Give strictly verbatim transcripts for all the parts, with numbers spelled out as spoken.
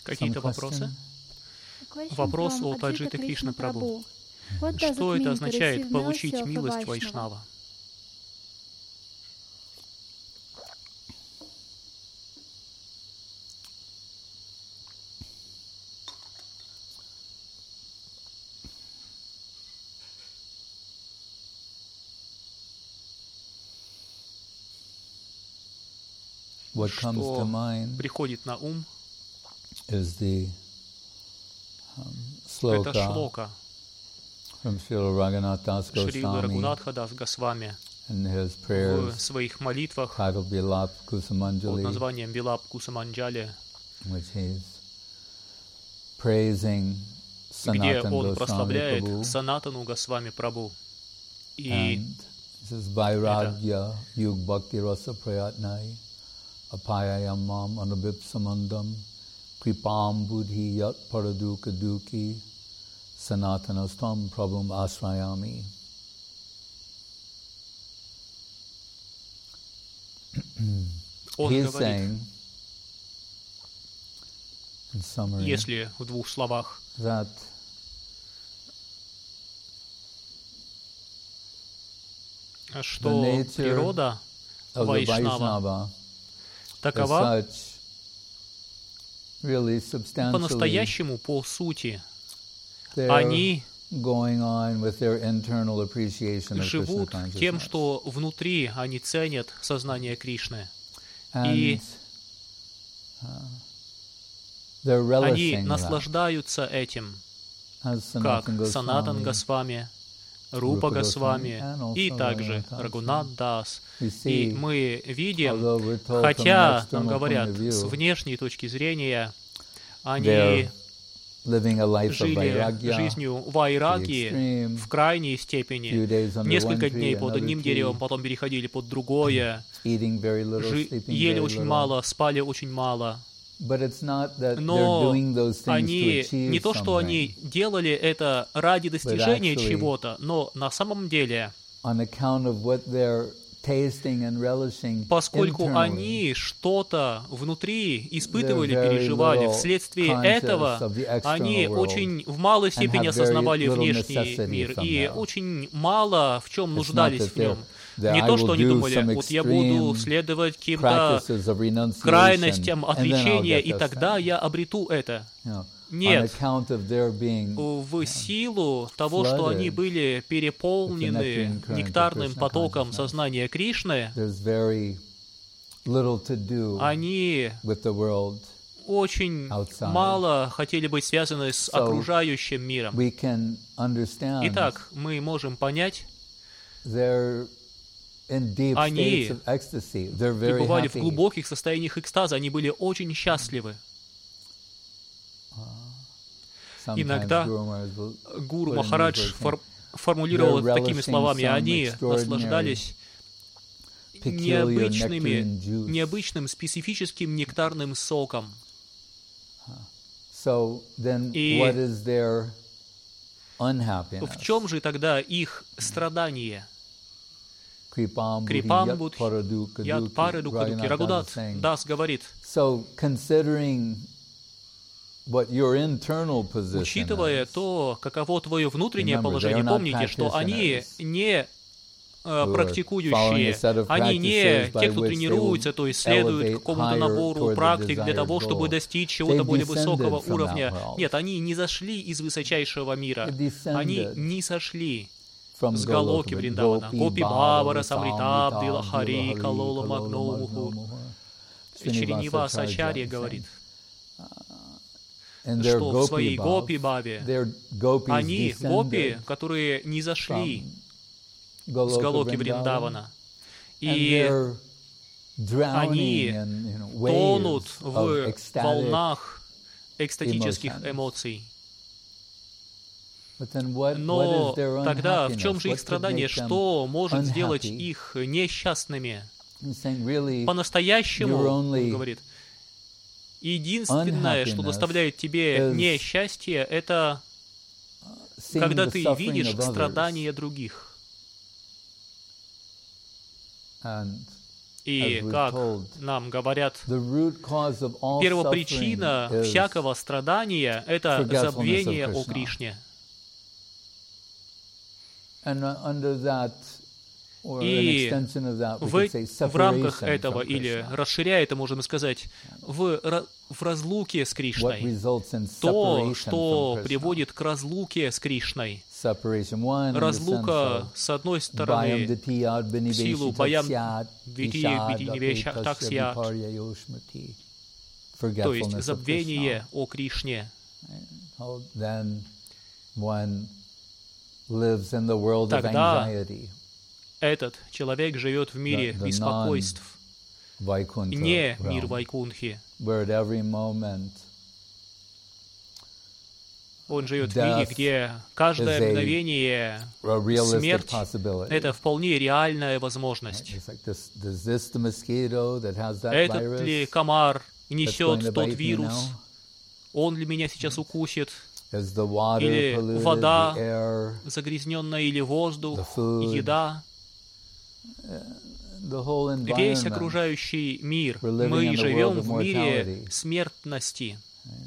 Какие-то вопросы? Вопрос от Аджиты Кришна Прабху. Что это означает получить милость Вайшнава? What comes to Что mind приходит на ум, is the um, это sloka шлока from Srila Raghunath Das Шрилы Goswami Рагунатха Дас Госвами in his в prayers своих молитвах titled Bilap под Kusumanjali, названием Билап Кусаманджали, which he's praising где Sanatana он Goswami прославляет Prabhu. Санатану Госвами Прабху. И And it says, Vairagya Yug Bhakti Rasa Prayatnai Apayayam Mam Anubhip Samandam Kripam Buddhi Yat Paraduka Duki Sanatanastam Prabhum Asrayami. он He is говорит, saying, in summary, если в двух словах, that the что nature природа of the Вайшнава Vaishnava is такова such really substantially по-настоящему, по сути, they're они going on with their internal appreciation of Krishna живут тем, consciousness. что внутри они ценят сознание Кришны. And И uh, they're они relishing that, наслаждаются этим, as как Sanatana Санатан Goswami, Госвами, Рупа Rupa Госвами Goswami, и and also также Raghunath Рагунат Дас. we И see, мы видим, although we're told from an хотя нам external говорят, point of с view, внешней точки зрения, они they're living a life of жили vairagya, жизнью to the вайраги extreme, в крайней few степени. days under one Несколько tree, дней под another одним tree, деревом, потом переходили под другое, eating very little, жи- sleeping ели very очень little. мало, спали очень мало. But it's not that they're Но doing those things to они, achieve не то, что something. они делали это ради достижения actually, чего-то, но на самом деле, On account of what they're tasting and relishing поскольку internally, они что-то внутри испытывали, they're very переживали, little вследствие conscious этого of the external они world очень в малой степени have very осознавали little внешний necessity мир from и there. очень мало в чем It's not нуждались that в нем. they're- Не that I то, will что они do думали, some вот я буду extreme следовать каким-то practices of renunciation, крайностям and then I'll отречения, get и this тогда thing. я обрету это. You know, on Нет. account of their being В силу того, что они flooded были переполнены with the nectarine current of нектарным Krishna потоком consciousness, сознания Кришны, there's very little to do они with the world. очень outside. мало хотели быть связаны с So, окружающим миром. We can understand Итак, мы можем понять, they're in deep Они states of ecstasy. They're very пребывали в happy. глубоких состояниях экстаза, они были очень счастливы. Sometimes Иногда Guru Maharaj will Гуру put in Махарадж these words, фор- формулировал это They're такими relishing словами: some они extraordinary наслаждались peculiar необычными, nectarine juice. необычным специфическим нектарным соком. So then И what is their unhappiness? в чем же тогда их страдание? Крипам Крипам Будхи Будхи Ят Парадука Яд Дуки. Пары Дукадуки. Raghunath Рагунат is saying. Дас говорит, So considering what your internal position учитывая is, то, каково твое внутреннее Remember, положение, they are not помните, что они practitioners не э, are практикующие, following a set of они не practices by те, кто which they тренируется, will то есть следуют elevate какому-то higher набору toward the практик для desired того, чтобы goal. достичь чего-то They более descended высокого from that уровня. world. Нет, они не зашли из высочайшего мира. They Они descended не сошли from с Галоки Goloka, Вриндавана. Gopi Гопи Bhava, Бавара, Самрита, Абдила Samrita, Хари, Abdila Hari, Калола Kalola Магноуху. Magnomuhu. Шриниваса Ачарья Srinivasacharya говорит, And their что в Gopi своей Bhav, Гопи Баве their gopis они, гопи, descended которые не зашли from с Goloka Галоки Vrindavan, Вриндавана, and и they're drowning они in, you know, тонут waves в of ecstatic. волнах экстатических emotions. эмоций. But then what, what Но is their тогда в unhappiness? чем же What их could страдание? make them Что может сделать unhappy? их несчастными? He's saying, really, По-настоящему, your он only говорит, единственное, что доставляет тебе is несчастье, это seeing когда the ты suffering видишь of others. страдания других. And И, как нам говорят, первопричина всякого страдания — это забвение о Кришне. И в, в рамках этого, или расширяя это, можем сказать, в, в разлуке с Кришной, то, что приводит к разлуке с Кришной. Разлука, с одной стороны, в силу баям таксия, то есть забвение о Кришне. Тогда этот человек живет в мире беспокойств, не мир Вайкунхи. Он живет в мире, где каждое мгновение смерть — это вполне реальная возможность. Этот ли комар несет тот вирус? Он ли меня сейчас укусит? Или вода загрязненная, или воздух, еда? Весь окружающий мир. Мы живем в мире смертности.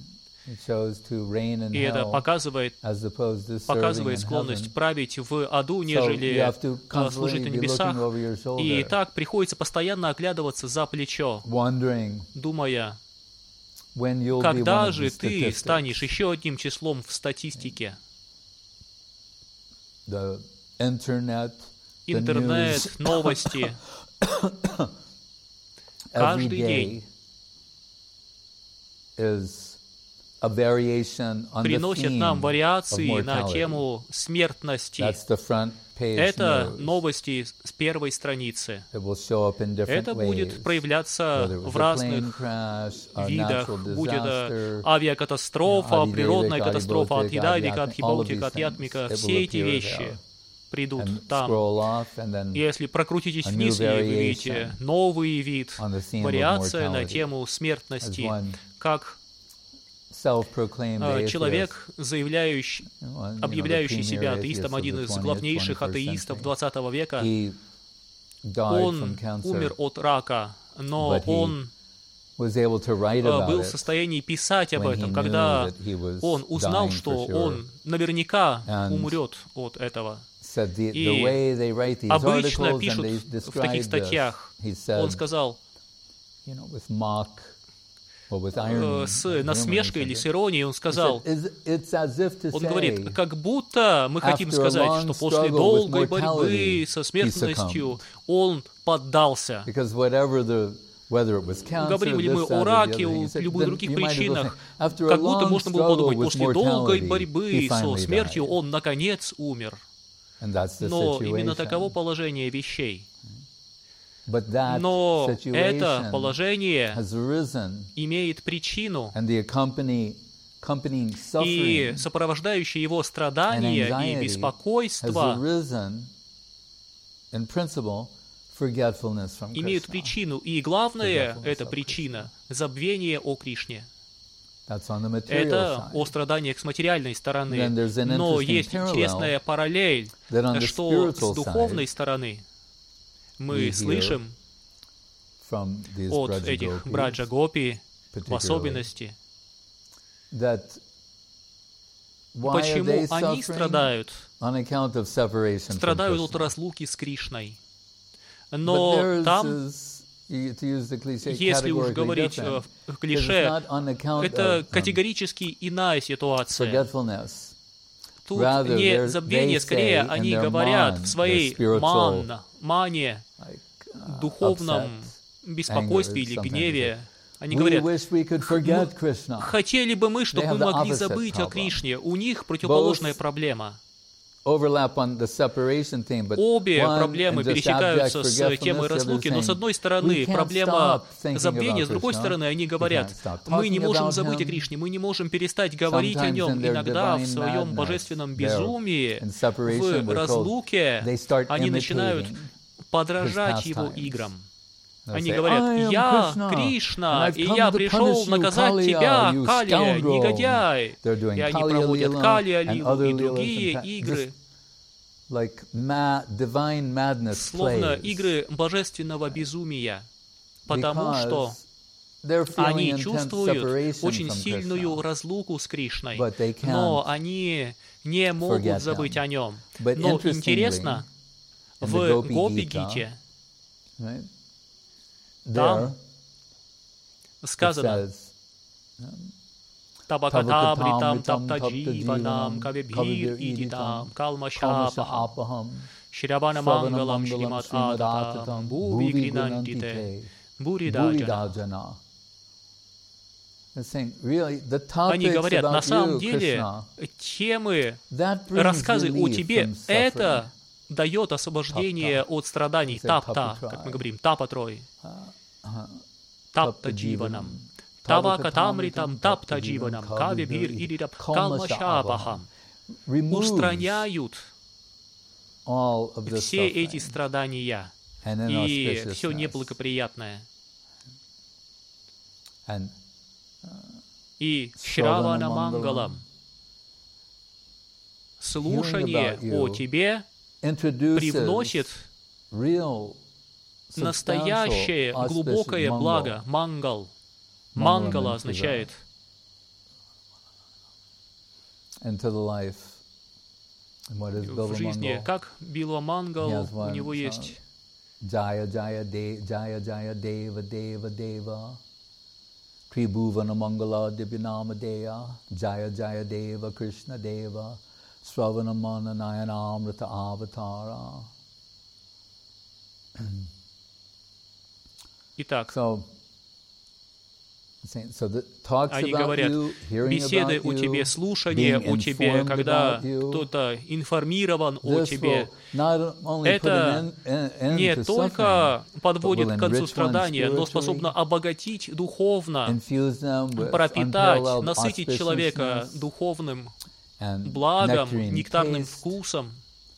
И это показывает, показывает склонность править в аду, нежели служить на небесах. И так приходится постоянно оглядываться за плечо, думая, когда же ты станешь еще одним числом в статистике. Интернет, новости. Каждый день приносят нам вариации на тему смертности. Это новости с первой страницы. Это будет проявляться в разных видах, будь это авиакатастрофа, природная катастрофа, от Хидайвика, от Хибаутика, от Ятмика. Все эти вещи придут там. Если прокрутитесь вниз, и вы видите новый вид, вариация на тему смертности, как человек, заявляющий, объявляющий себя атеистом, один из главнейших атеистов двадцатого века, он умер от рака, но он был в состоянии писать об этом, когда он узнал, что он наверняка умрет от этого. И обычно пишут в таких статьях, он сказал, с насмешкой или с иронией, он сказал, он говорит, как будто мы хотим сказать, что после долгой борьбы со смертностью он поддался. Говорим ли мы о раке, о любых других причинах, как будто можно было подумать, после долгой борьбы со смертью он наконец умер. Но именно таково положение вещей. Но это положение имеет причину, и сопровождающие его страдания и беспокойство имеют причину, и главная эта причина — забвение о Кришне. Это о страданиях с материальной стороны. Но есть интересная параллель, что с духовной стороны мы слышим от этих браджа гопи в особенности, почему они страдают, страдают от разлуки с Кришной. Но там, если уж говорить в клише, это категорически иная ситуация. Тут не забвение, скорее они говорят в своей ман, мане, духовном беспокойстве или гневе. Они говорят, хотели бы мы, чтобы мы могли забыть о Кришне. У них противоположная проблема. Обе проблемы пересекаются с темой разлуки, но с одной стороны проблема забвения, с другой стороны они говорят, мы не можем забыть о Кришне, мы не можем перестать говорить о нем. Иногда в своем божественном безумии, в разлуке, они начинают подражать его играм. Они говорят, я Кришна, и я пришел наказать тебя, Калия, негодяй. И они проводят Калия-лилу и другие игры. like ma- divine madness словно plays, игры божественного безумия, потому because что they're feeling они intense чувствуют separation очень from сильную Krishna, разлуку с Кришной, but they can't но они не могут forget забыть him. о нем. But Но interestingly, интересно, in в the Gopi Гопи-гите right? там There it сказано says, Табакатамритам таптадживанам кавибхир идитам калмашапахам Kalmashapaham, Шрявана мангалам шримат ататам буви гринантите буридаджана. Buridajana. They're saying, really, the Они topics говорят, на about самом you, деле, Krishna, темы, that brings рассказы о relief тебе, from suffering. это дает освобождение от страданий. Тапта, как мы говорим, тапатрой. Тапта дживанам. Тавакатамритам тапта дживанам. Кавибхир идитам калмашапахам. Устраняют все эти страдания и все неблагоприятное. И Шравана Мангалам, слушание о тебе привносит настоящее глубокое благо. Мангал. Мангала означает в жизни, как Билва Мангал, у него есть Jaya Jaya De Jaya Jaya Deva Deva Deva Tribhuvana Mangala Dibinama Deya Jaya Jaya Deva Krishna Deva Sravana Mana Nayana Amrita Avatara. Итак, so, so the talks они about говорят, you, hearing беседы about о you, тебе, слушание being о тебе, informed когда about you, кто-то информирован о this тебе, will not only put это an end, end не to только suffering, подводит but will к концу enrich one страдания, но spiritually, способно обогатить духовно, infuse them with пропитать, unparalleled насытить человека auspiciousness духовным and благом, nectarine нектарным taste. вкусом.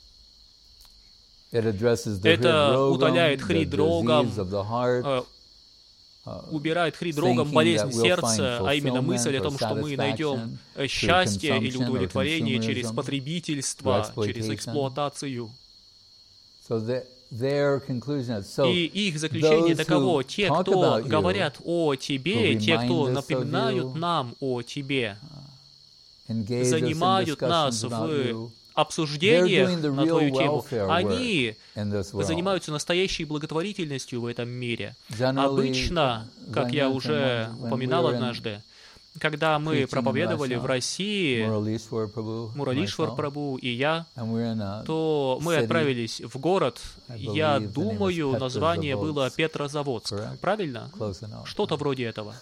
It addresses the Это hridrogam, утоляет the хридрогам, disease of the heart, убирает хридрогам болезнь сердца, а именно мысль о том, что мы найдем счастье или удовлетворение через потребительство, через эксплуатацию. И их заключение таково: те, кто говорят о тебе, те, кто напоминают нам о тебе, занимают нас в обсуждениях на твою тему, они занимаются настоящей благотворительностью в этом мире. Обычно, как я уже упоминал однажды, когда мы проповедовали в России, Муралишвар Прабху и я, то мы отправились в город, я думаю, название было Петрозаводск. Правильно? Что-то вроде этого.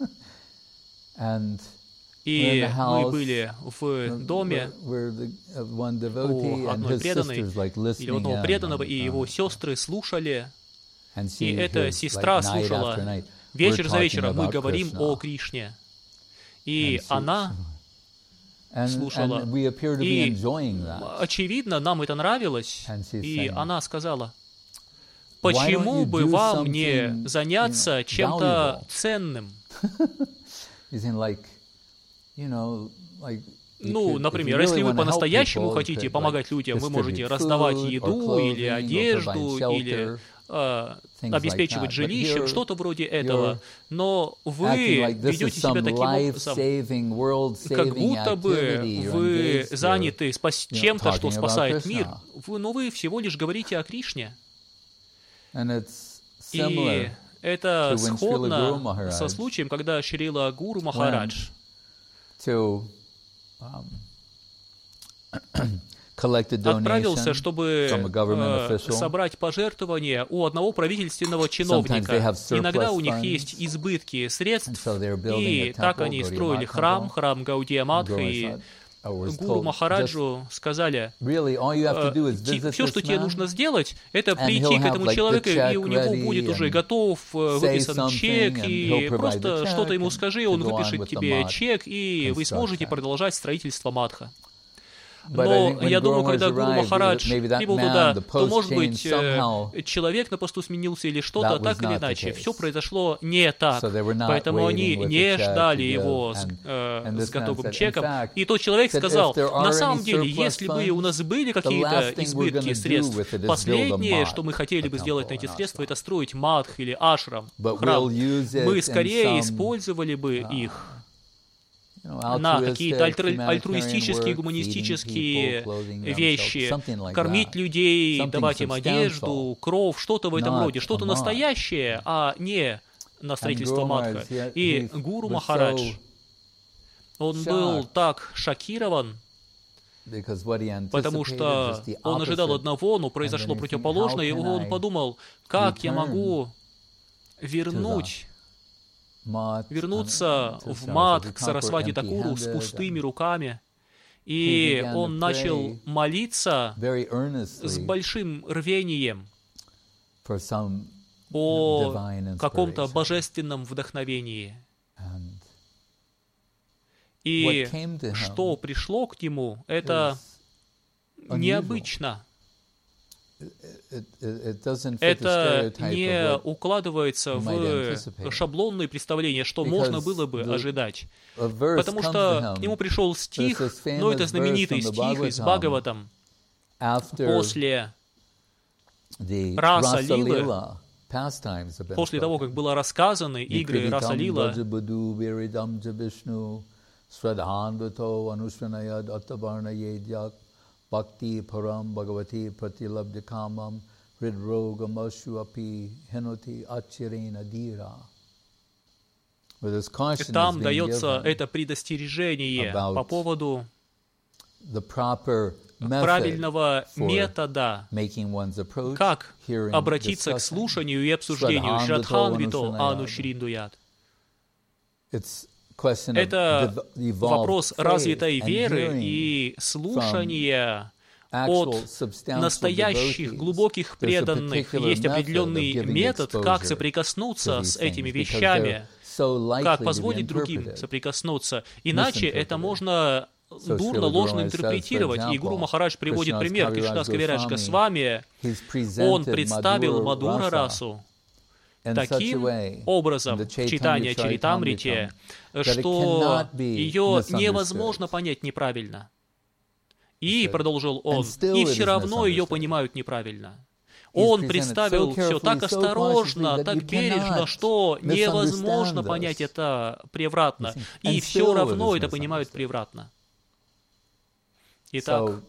И мы были в доме у одной преданной, или одного преданного, и его сестры слушали, и эта сестра слушала. Вечер за вечером мы говорим о Кришне. И она слушала. И, очевидно, нам это нравилось. И она сказала: почему бы вам не заняться чем-то ценным? Ну, например, если вы по-настоящему хотите помогать людям, вы можете раздавать еду или одежду, или э, обеспечивать жилищем, что-то вроде этого. Но вы ведете себя таким образом, как будто бы вы заняты спас- чем-то, что спасает мир, вы, но вы всего лишь говорите о Кришне. И это сходно со случаем, когда Шрила Гуру Махарадж to um, отправился, чтобы э, собрать пожертвования у одного правительственного чиновника. Иногда у них есть избытки средств, и так они строили храм, храм Гаудия Матха, и Гуру Махараджу сказали: э, все, что тебе нужно сделать, это прийти к этому человеку, и у него будет уже готов выписан чек, и просто что-то ему скажи, он выпишет тебе чек, и вы сможете продолжать строительство Матха. Но я думаю, когда Гуру Махарадж прибыл туда, то, может быть, человек на посту сменился или что-то, так или иначе. Все произошло не так. Поэтому они не ждали его с, э, с готовым чеком. И тот человек сказал, на самом деле, если бы у нас были какие-то избытки средств, последнее, что мы хотели бы сделать на эти средства, это строить мадх или ашрам, храм. Мы скорее использовали бы их на какие-то альтруистические, гуманистические вещи, кормить людей, давать им одежду, кров, что-то в этом роде, что-то настоящее, а не на строительство мадха. И Гуру Махарадж, он был так шокирован, потому что он ожидал одного, но произошло противоположное, и он подумал, как я могу вернуть вернуться в мадх к Сарасвати Такуру с пустыми руками. И он начал молиться с большим рвением о каком-то божественном вдохновении. И что пришло к нему, это необычно. Это не укладывается в шаблонные представления, что можно было бы ожидать. Потому что к нему пришел стих, но это знаменитый стих из Бхагаватам, после Раса Лилы, после того, как было рассказаны игры Раса Лила, Bhakti param bhagavati pratilabdha kamam hridrogamashu api henoti achirena dira. Там дается это предостережение по поводу правильного метода, как обратиться к слушанию и обсуждению Шрадханвито Анушриндуят. Это вопрос развитой веры и слушания от настоящих, глубоких преданных. Есть определенный метод, как соприкоснуться с этими вещами, как позволить другим соприкоснуться. Иначе это можно дурно, ложно интерпретировать. И Гуру Махарадж приводит пример. Кришнадас Кавирадж Госвами, он представил Мадхура расу таким образом в читании Чаритамрите, что ее невозможно понять неправильно. И, продолжил он, и все равно ее понимают неправильно. Он представил все так осторожно, так бережно, что невозможно понять это превратно. И все равно это понимают превратно. Итак,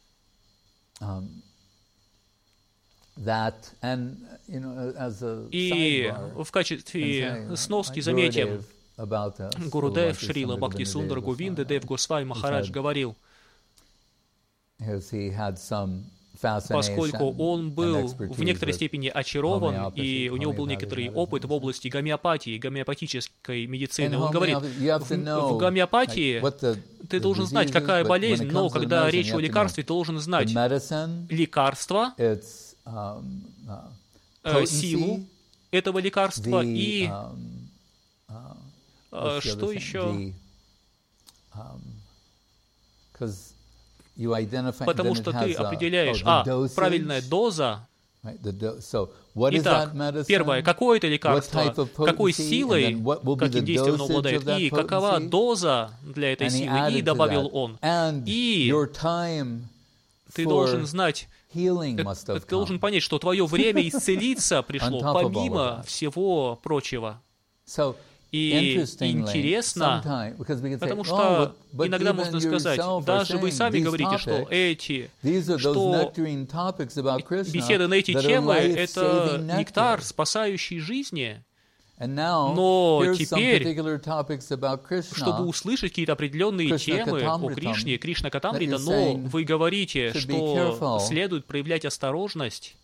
и в качестве сноски заметим, Гурудев Шрила Бхакти Сундар Говинда Дев Госвами Махарадж говорил, поскольку он был в некоторой степени очарован, и у него был некоторый опыт в области гомеопатии, гомеопатической медицины. Он говорит, в, в гомеопатии ты должен знать, какая болезнь, но когда речь о лекарстве, ты должен знать лекарство, силу этого лекарства и что еще? Потому что ты определяешь, а, правильная доза. Итак, первое, какое это лекарство, какой силой, каким действием оно обладает, и какова доза для этой силы, и добавил он. И ты должен знать, ты должен понять, что твое время исцелиться пришло, помимо всего прочего. И интересно, потому что иногда можно сказать, даже вы сами говорите, что эти, что беседы на эти темы — это нектар, спасающий жизни. Но теперь, чтобы услышать какие-то определенные темы о Кришне, Кришна Катамрита, но вы говорите, что следует проявлять осторожность.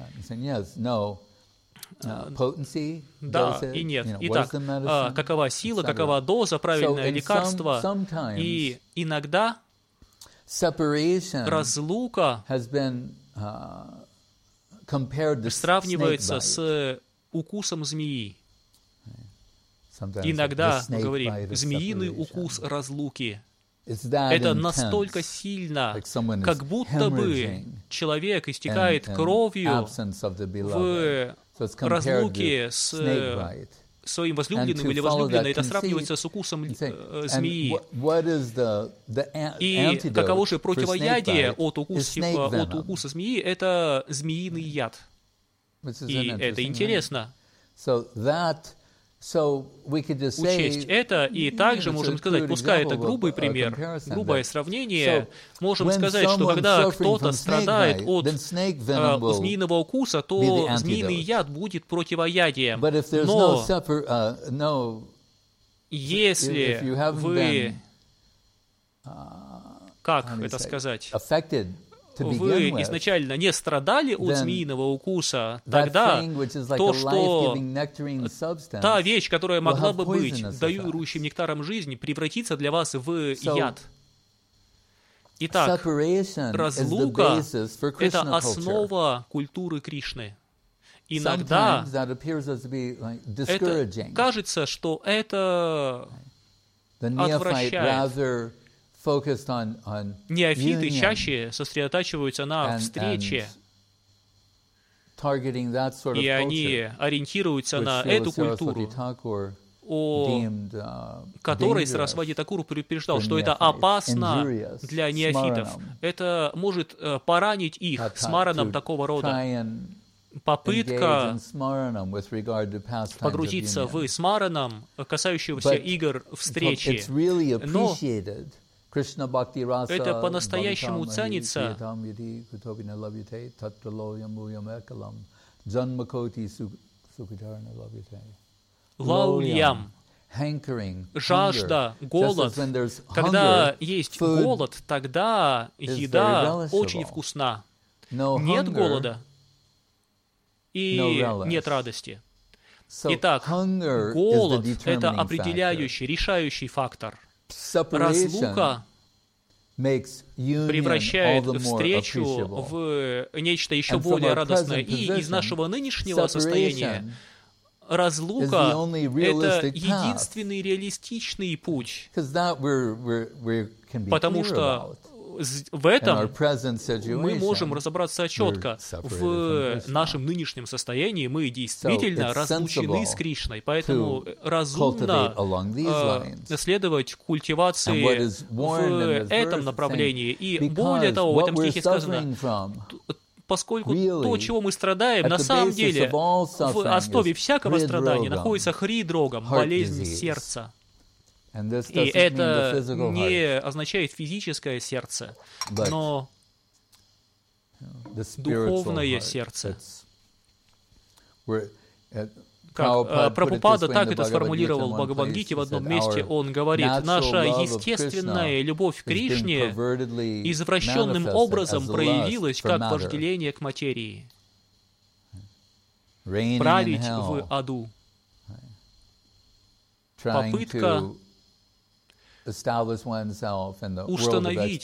Uh, да и нет. Итак, uh, какова сила, какова доза, правильное лекарство. И иногда разлука сравнивается с укусом змеи. Иногда мы говорим, змеиный укус разлуки. Это настолько сильно, как будто бы человек истекает кровью в разлуке с своим возлюбленным или возлюбленной. Это сравнивается с укусом э, змеи. И каково же противоядие от укуса, от укуса змеи? Это змеиный яд. И это интересно. Учесть это, и также можем сказать, пускай это грубый пример, грубое сравнение, можем сказать, что когда кто-то страдает от э, змеиного укуса, то змеиный яд будет противоядием. Но если вы, как это сказать, вы изначально не страдали от змеиного укуса, тогда то, что та вещь, которая могла бы быть дарующим нектаром жизни, превратится для вас в яд. Итак, разлука — это основа культуры Кришны. Иногда это кажется, что это отвращает. Неофиты чаще сосредотачиваются на встрече, и они ориентируются на эту культуру, о которой Сарасвати Такур предупреждал, что это опасно для неофитов. Это может поранить их смараном такого рода. Попытка погрузиться в смаранам, касающегося игр встречи, но это по-настоящему ценится лаульям, жажда, голод. Когда есть голод, тогда еда очень вкусна. Нет голода и нет радости. Итак, голод — это определяющий, решающий фактор. Разлука превращает встречу в нечто еще более радостное. И из нашего нынешнего состояния разлука — это единственный реалистичный путь, потому что в этом мы можем разобраться четко. В нашем нынешнем состоянии мы действительно разлучены с Кришной, поэтому разумно э, следовать культивации в этом направлении. И более того, в этом стихе сказано, поскольку то, чего мы страдаем, на самом деле в основе всякого страдания находится хри-дрогам, болезнь сердца. И это не означает физическое сердце, но духовное сердце. Как Прабхупада так это сформулировал в Бхагавад-гите в одном месте. Он говорит: наша естественная любовь к Кришне извращенным образом проявилась как вожделение к материи. Править в аду. Попытка установить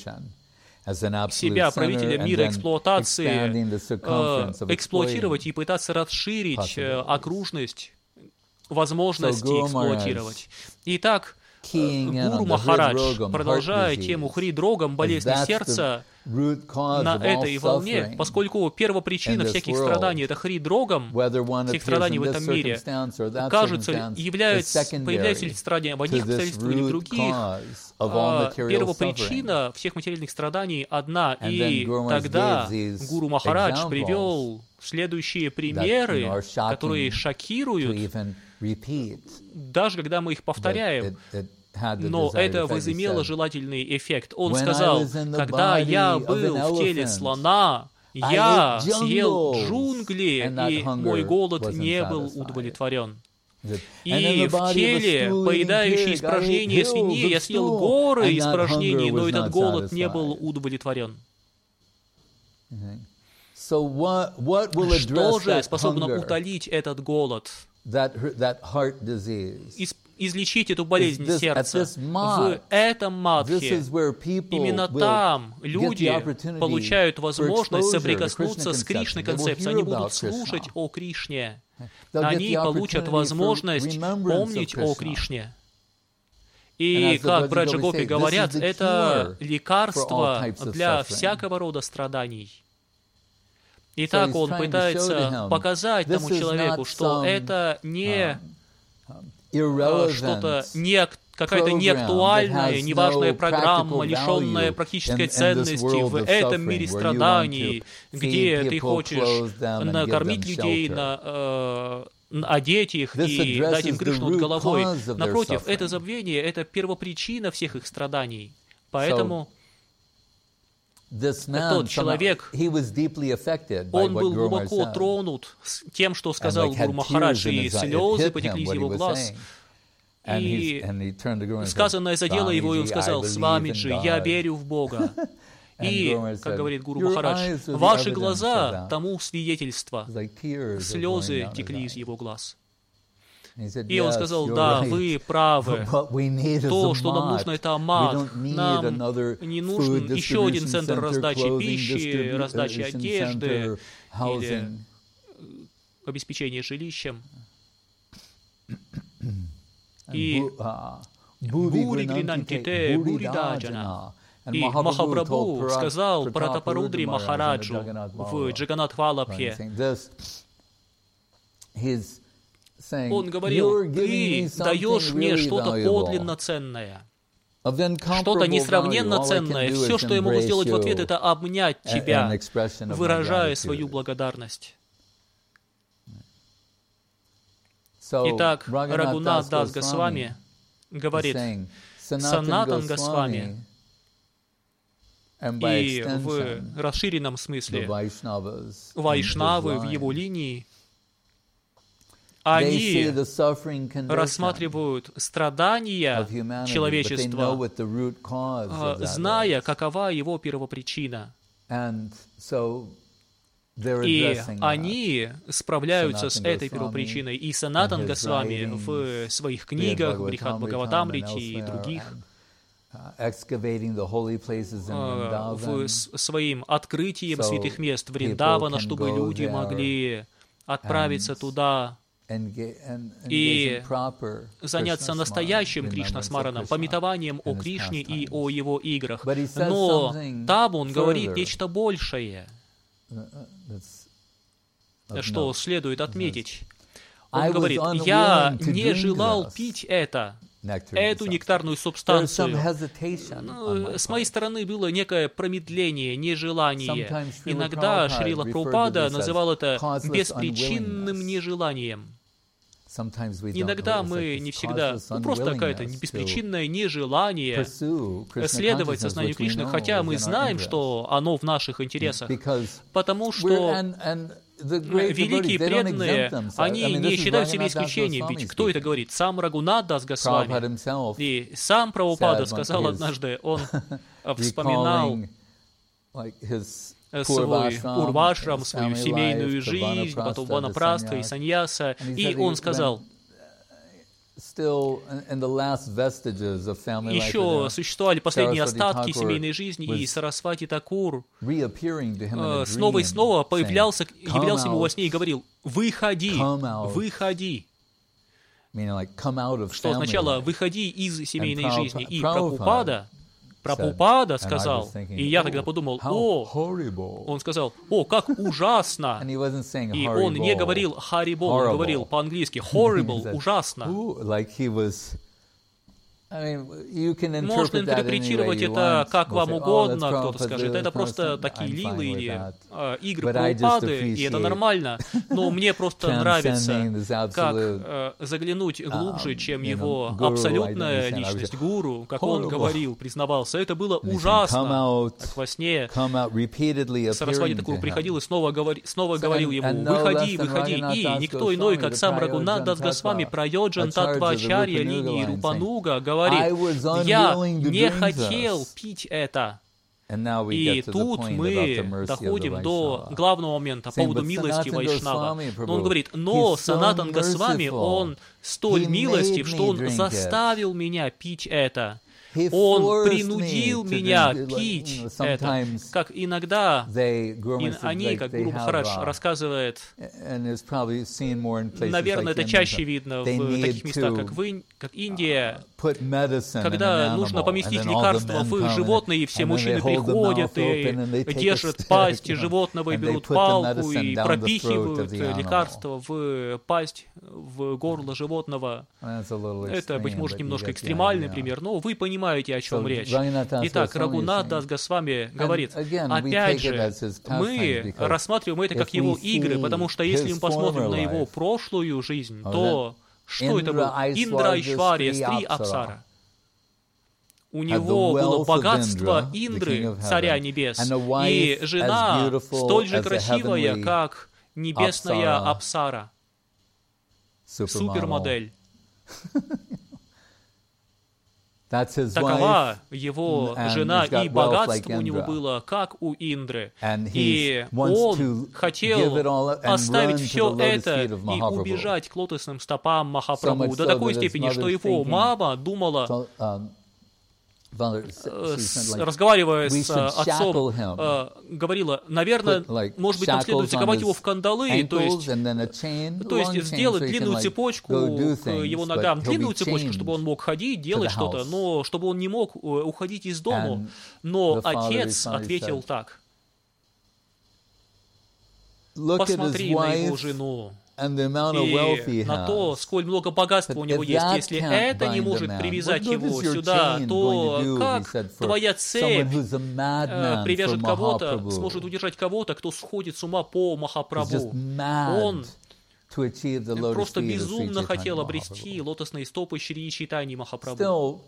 себя правителем мира эксплуатации, э, эксплуатировать и пытаться расширить э, окружность возможности эксплуатировать. Итак, Гуру Махарадж, продолжая тему хри-дрогам, болезни сердца, на этой волне, поскольку первопричина всяких страданий — это хри-дрогам, всех страданий в этом мире, кажется, является, появляются ли страдания в одних обстоятельствах или в других, а первопричина всех материальных страданий одна, и тогда Гуру Махарадж привел следующие примеры, которые шокируют, даже когда мы их повторяем. Но это возымело желательный эффект. Он сказал: когда я был в теле слона, я съел джунгли, и мой голод не был удовлетворен. И в теле, поедающей испражнения свиньи, я съел горы испражнений, но этот голод не был удовлетворен. Что же способно утолить этот голод? Излечить эту болезнь сердца? В этом мадхе, именно там люди получают возможность соприкоснуться с Кришной концепцией. Они будут слушать о Кришне. Они получат возможность помнить о Кришне. И, как Браджа Гопи говорят, это лекарство для всякого рода страданий. Итак, он пытается показать тому человеку, что это не что-то не какая-то неактуальная, неважная программа, лишенная практической ценности в этом мире страданий, где ты хочешь накормить людей, на, э, одеть их и дать им крышу над головой. Напротив, это забвение — это первопричина всех их страданий. Поэтому тот человек, он был глубоко тронут тем, что сказал Гуру Махарадж, и слезы потекли из его глаз. И сказанное задело его, и он сказал: «Свамиджи, я верю в Бога». И, как говорит Гуру Махарадж, ваши глаза тому свидетельство. Слезы текли из его глаз. И он сказал: да, вы правы. То, что нам нужно, это амат. Нам не нужен еще один центр раздачи пищи, раздачи одежды или обеспечения жилищем. И Бури Гринантите, Бури Даджана. И Махапрабху сказал Пратапарудри Махараджу в Джаганатхвалабхе. Он говорил: ты даешь мне что-то подлинно ценное, что-то несравненно ценное. Все, что я могу сделать в ответ, это обнять тебя, выражая свою благодарность. Итак, Рагунат Дас Госвами говорит: Санатан Госвами, и в расширенном смысле вайшнавы в его линии, они рассматривают страдания человечества, зная, какова его первопричина. И они справляются с этой первопричиной. И Санатан Госвами в своих книгах, Брихад Бхагаватамрите и других, в своим открытием святых мест Вриндавана, чтобы люди могли отправиться туда и заняться настоящим Кришна-смараном, памятованием о Кришне и о его играх. Но там он говорит нечто большее, что следует отметить. Он говорит: я не желал пить это, эту нектарную субстанцию. Ну, с моей стороны было некое промедление, нежелание. Иногда Шрила Прабхупада называл это беспричинным нежеланием. Иногда мы не всегда, ну, просто какое-то беспричинное нежелание следовать сознанию Кришны, хотя мы знаем, что оно в наших интересах, потому что великие преданные, они не считают себя исключением. Ведь кто это говорит? Сам Рагунат Дас Госвами. И сам Прабхупада сказал однажды, он вспоминал свой урвашрам, свою семейную жизнь, потом ванапрастха и саньяса, и он сказал: еще существовали последние остатки семейной жизни, и Сарасвати Такур снова и снова появлялся, являлся ему во сне и говорил: «Выходи, выходи». Что означало «выходи из семейной жизни». И Прабхупада, Прабхупада сказал, и я тогда подумал: о, он сказал: о, как ужасно. И он не говорил «харибол», он говорил по-английски «horrible», ужасно. Можно интерпретировать это как вам угодно, кто-то скажет. Это просто такие лилы или э, игры Прабхупады, и это нормально. Но мне просто нравится, как э, заглянуть глубже, чем его абсолютная личность, гуру, как он говорил, признавался. Это было ужасно. Как во сне Сарасвати Такур приходил и снова, говори, снова говорил ему: «Выходи, выходи». И никто иной, как сам Рагунат Дас Госвами, Праёджан Татвачарья линии Рупануга, говорит: «Я не хотел пить это». И тут мы доходим до главного момента по поводу милости Вайшнава. Но он говорит: но Санатан Госвами, он столь милостив, что он заставил меня пить это. Он принудил меня пить это, как иногда и они, как Гуру Махарадж рассказывает, наверное, это чаще видно в таких местах, как, в, как Индия, когда нужно поместить лекарства в животное, и все мужчины приходят и держат пасть животного, и берут палку, и пропихивают лекарства в пасть, в горло животного. Это, быть может, немножко экстремальный пример, но вы понимаете, о чем речь. Итак, Рагунат Дас Госвами говорит, опять же, мы рассматриваем это как его игры, потому что если мы посмотрим на его прошлую жизнь, то что это было? Индра Ишвария, Стри Апсара. У него было богатство Индры, царя небес, и жена столь же красивая, как небесная Апсара, супермодель. Такова его жена, и богатство у него было, как у Индры. И он хотел оставить все это и убежать к лотосным стопам Махапрабху до такой степени, что его мама думала, разговаривая с отцом, говорила, наверное, может быть, нам следует заковать его в кандалы, то есть, то есть сделать длинную цепочку к его ногам, длинную цепочку, чтобы он мог ходить, делать что-то, но чтобы он не мог уходить из дома. Но отец ответил так: посмотри на его жену и на то, сколь много богатства у него есть. Если это не может привязать его сюда, то как твоя цепь привяжет кого-то, сможет удержать кого-то, кто сходит с ума по Махапрабху? Он просто безумно хотел обрести лотосные стопы Шри Чайтаньи Махапрабху.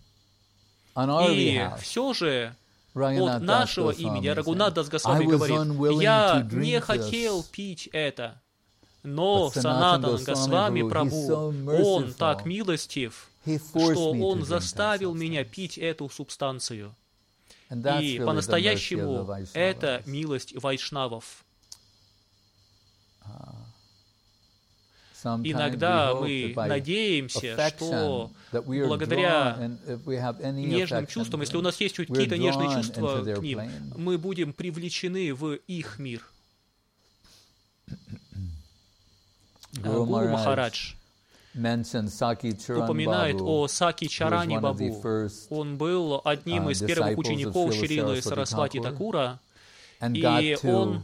И все же от нашего имени Рагунат Дас Госвами говорит, я не хотел пить это. Но Санатана Госвами Прабху, он так милостив, что он заставил меня пить эту субстанцию. И по-настоящему это милость вайшнавов. Иногда мы надеемся, что благодаря нежным чувствам, если у нас есть какие-то нежные чувства к ним, мы будем привлечены в их мир. Гуру Махарадж упоминает о Саки Чарани Бабу. Он был одним из первых учеников Шрилы Сарасвати Такура, и он,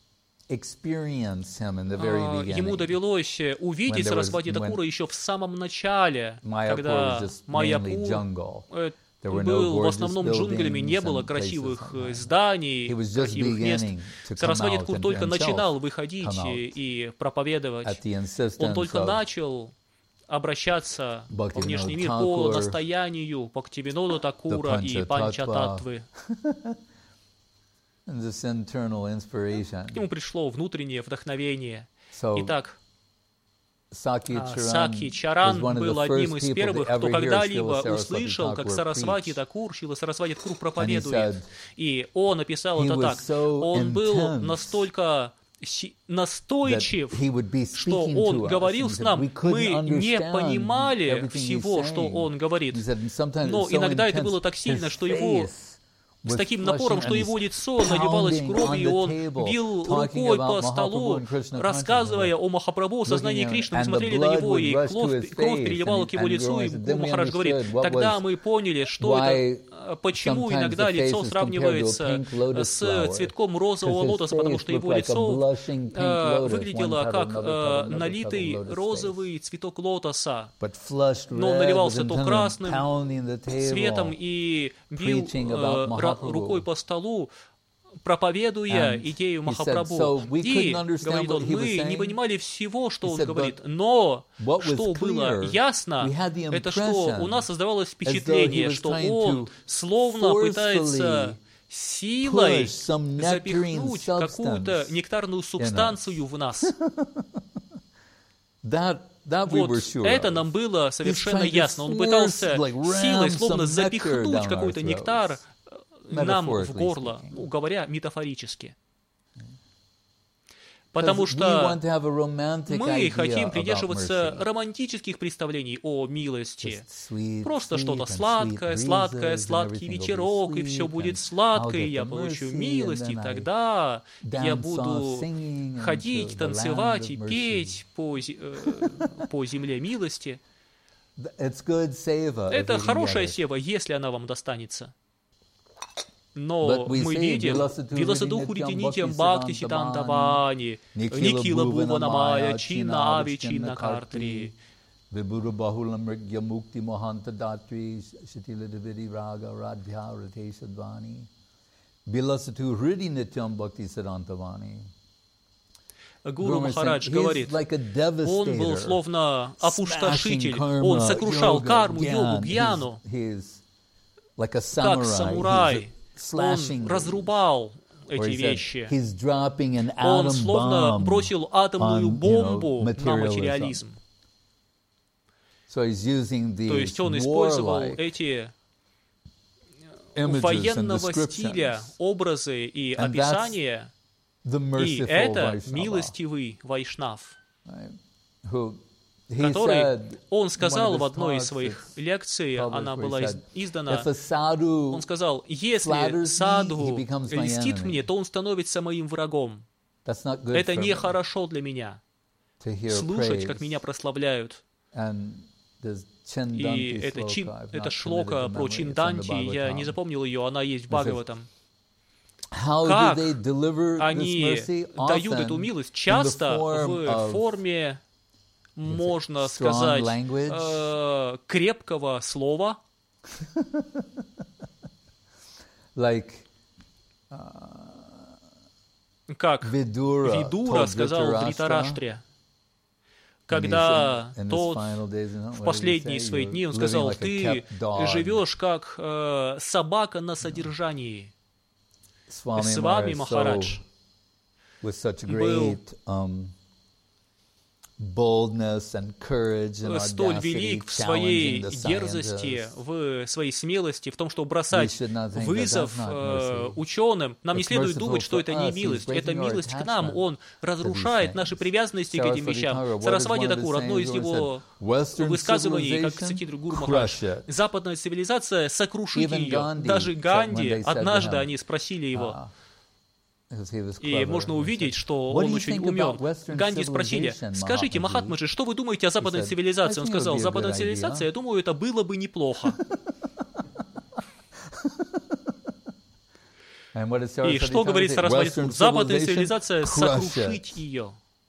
ему довелось увидеть Сарасвати Такура еще в самом начале, когда Майяпур был в основном джунглями, не было красивых зданий, красивых мест. Сарасвати Такур только начинал выходить и проповедовать. Он только начал обращаться во внешний мир по настоянию Бхактивинода Такура и Панчататтвы. К нему пришло внутреннее вдохновение. Итак, Саки Чаран был одним из первых, кто когда-либо услышал, как Сарасвати Такур, Шрила Сарасвати Такур проповедует. И он написал это так. Он был настолько настойчив, что он говорил с нам, мы не понимали всего, что он говорит. Но иногда это было так сильно, что его с таким напором, что его лицо наливалось кровью, и он бил рукой по столу, рассказывая о Махапрабху, о сознании Кришны. Мы смотрели на него, и кровь, кровь переливала к его лицу, и Гуру Махарадж говорит, тогда мы поняли, что это, почему иногда лицо сравнивается с цветком розового лотоса, потому что его лицо э, выглядело как э, налитый розовый цветок лотоса, но он наливался то красным цветом и бил э, рукой по столу, проповедуя идею Махапрабху. И, говорит он, мы не понимали всего, что он говорит, но что было ясно, это что у нас создавалось впечатление, что он словно пытается силой запихнуть какую-то нектарную субстанцию в нас. Вот это нам было совершенно ясно. Он пытался силой словно запихнуть какой-то нектар нам в горло, говоря метафорически. Потому что мы хотим придерживаться романтических представлений о милости. Просто что-то сладкое, сладкое, сладкий вечерок, и все будет сладко, и я получу милость, и тогда я буду ходить, танцевать и петь по, по земле милости. Это хорошая сева, если она вам достанется. Но мы видим, Виласадуху Ритинитям Бхакти Сидантавани, Никила Бхуванамая Чинави Чинакартри, Vibhuda Bahula Mrigya Mukti Mohanta Datri Shatila Devidi Raga Radhya Rateshadvani, Vilasatu Hridi Nityam Bhakti Siddhantavani. Гуру Махарадж говорит, он был словно опустошитель, он сокрушал карму, йогу, гьяну, как самурай. Он разрубал эти вещи. Он словно бросил атомную бомбу на материализм. То есть он использовал эти военного стиля образы и описания, и это милостивый вайшнав, который, он сказал в одной из своих лекций, она была издана, он сказал, если садху льстит мне, то он становится моим врагом. Это нехорошо для меня, слушать, как меня прославляют. И это, чин, это шлока про Чинданти, я не запомнил ее, она есть в Бхагаватам. Как они дают эту милость? Часто в форме, можно сказать, э, крепкого слова, like, uh, как Видура сказал в Дритараштре, когда тот в последние свои дни, он сказал, ты живешь как э, собака на содержании. Свами Махарадж был столь велик в своей дерзости, в своей смелости, в том, чтобы бросать вызов э, ученым. Нам не следует думать, что это не милость. Это милость к нам. Он разрушает наши привязанности к этим вещам. Сарасвати Такур, одно из его высказываний, как цитирует Гуру Махарадж, западная цивилизация сокрушит ее. Даже Ганди, однажды они спросили его, и можно увидеть, что он очень умен. Ганди спросили, скажите, Махатмаджи, что вы думаете о западной цивилизации? Он сказал, западная цивилизация, я думаю, это было бы неплохо. И что говорит Сарасвати Такур? Западная цивилизация, сокрушить ее.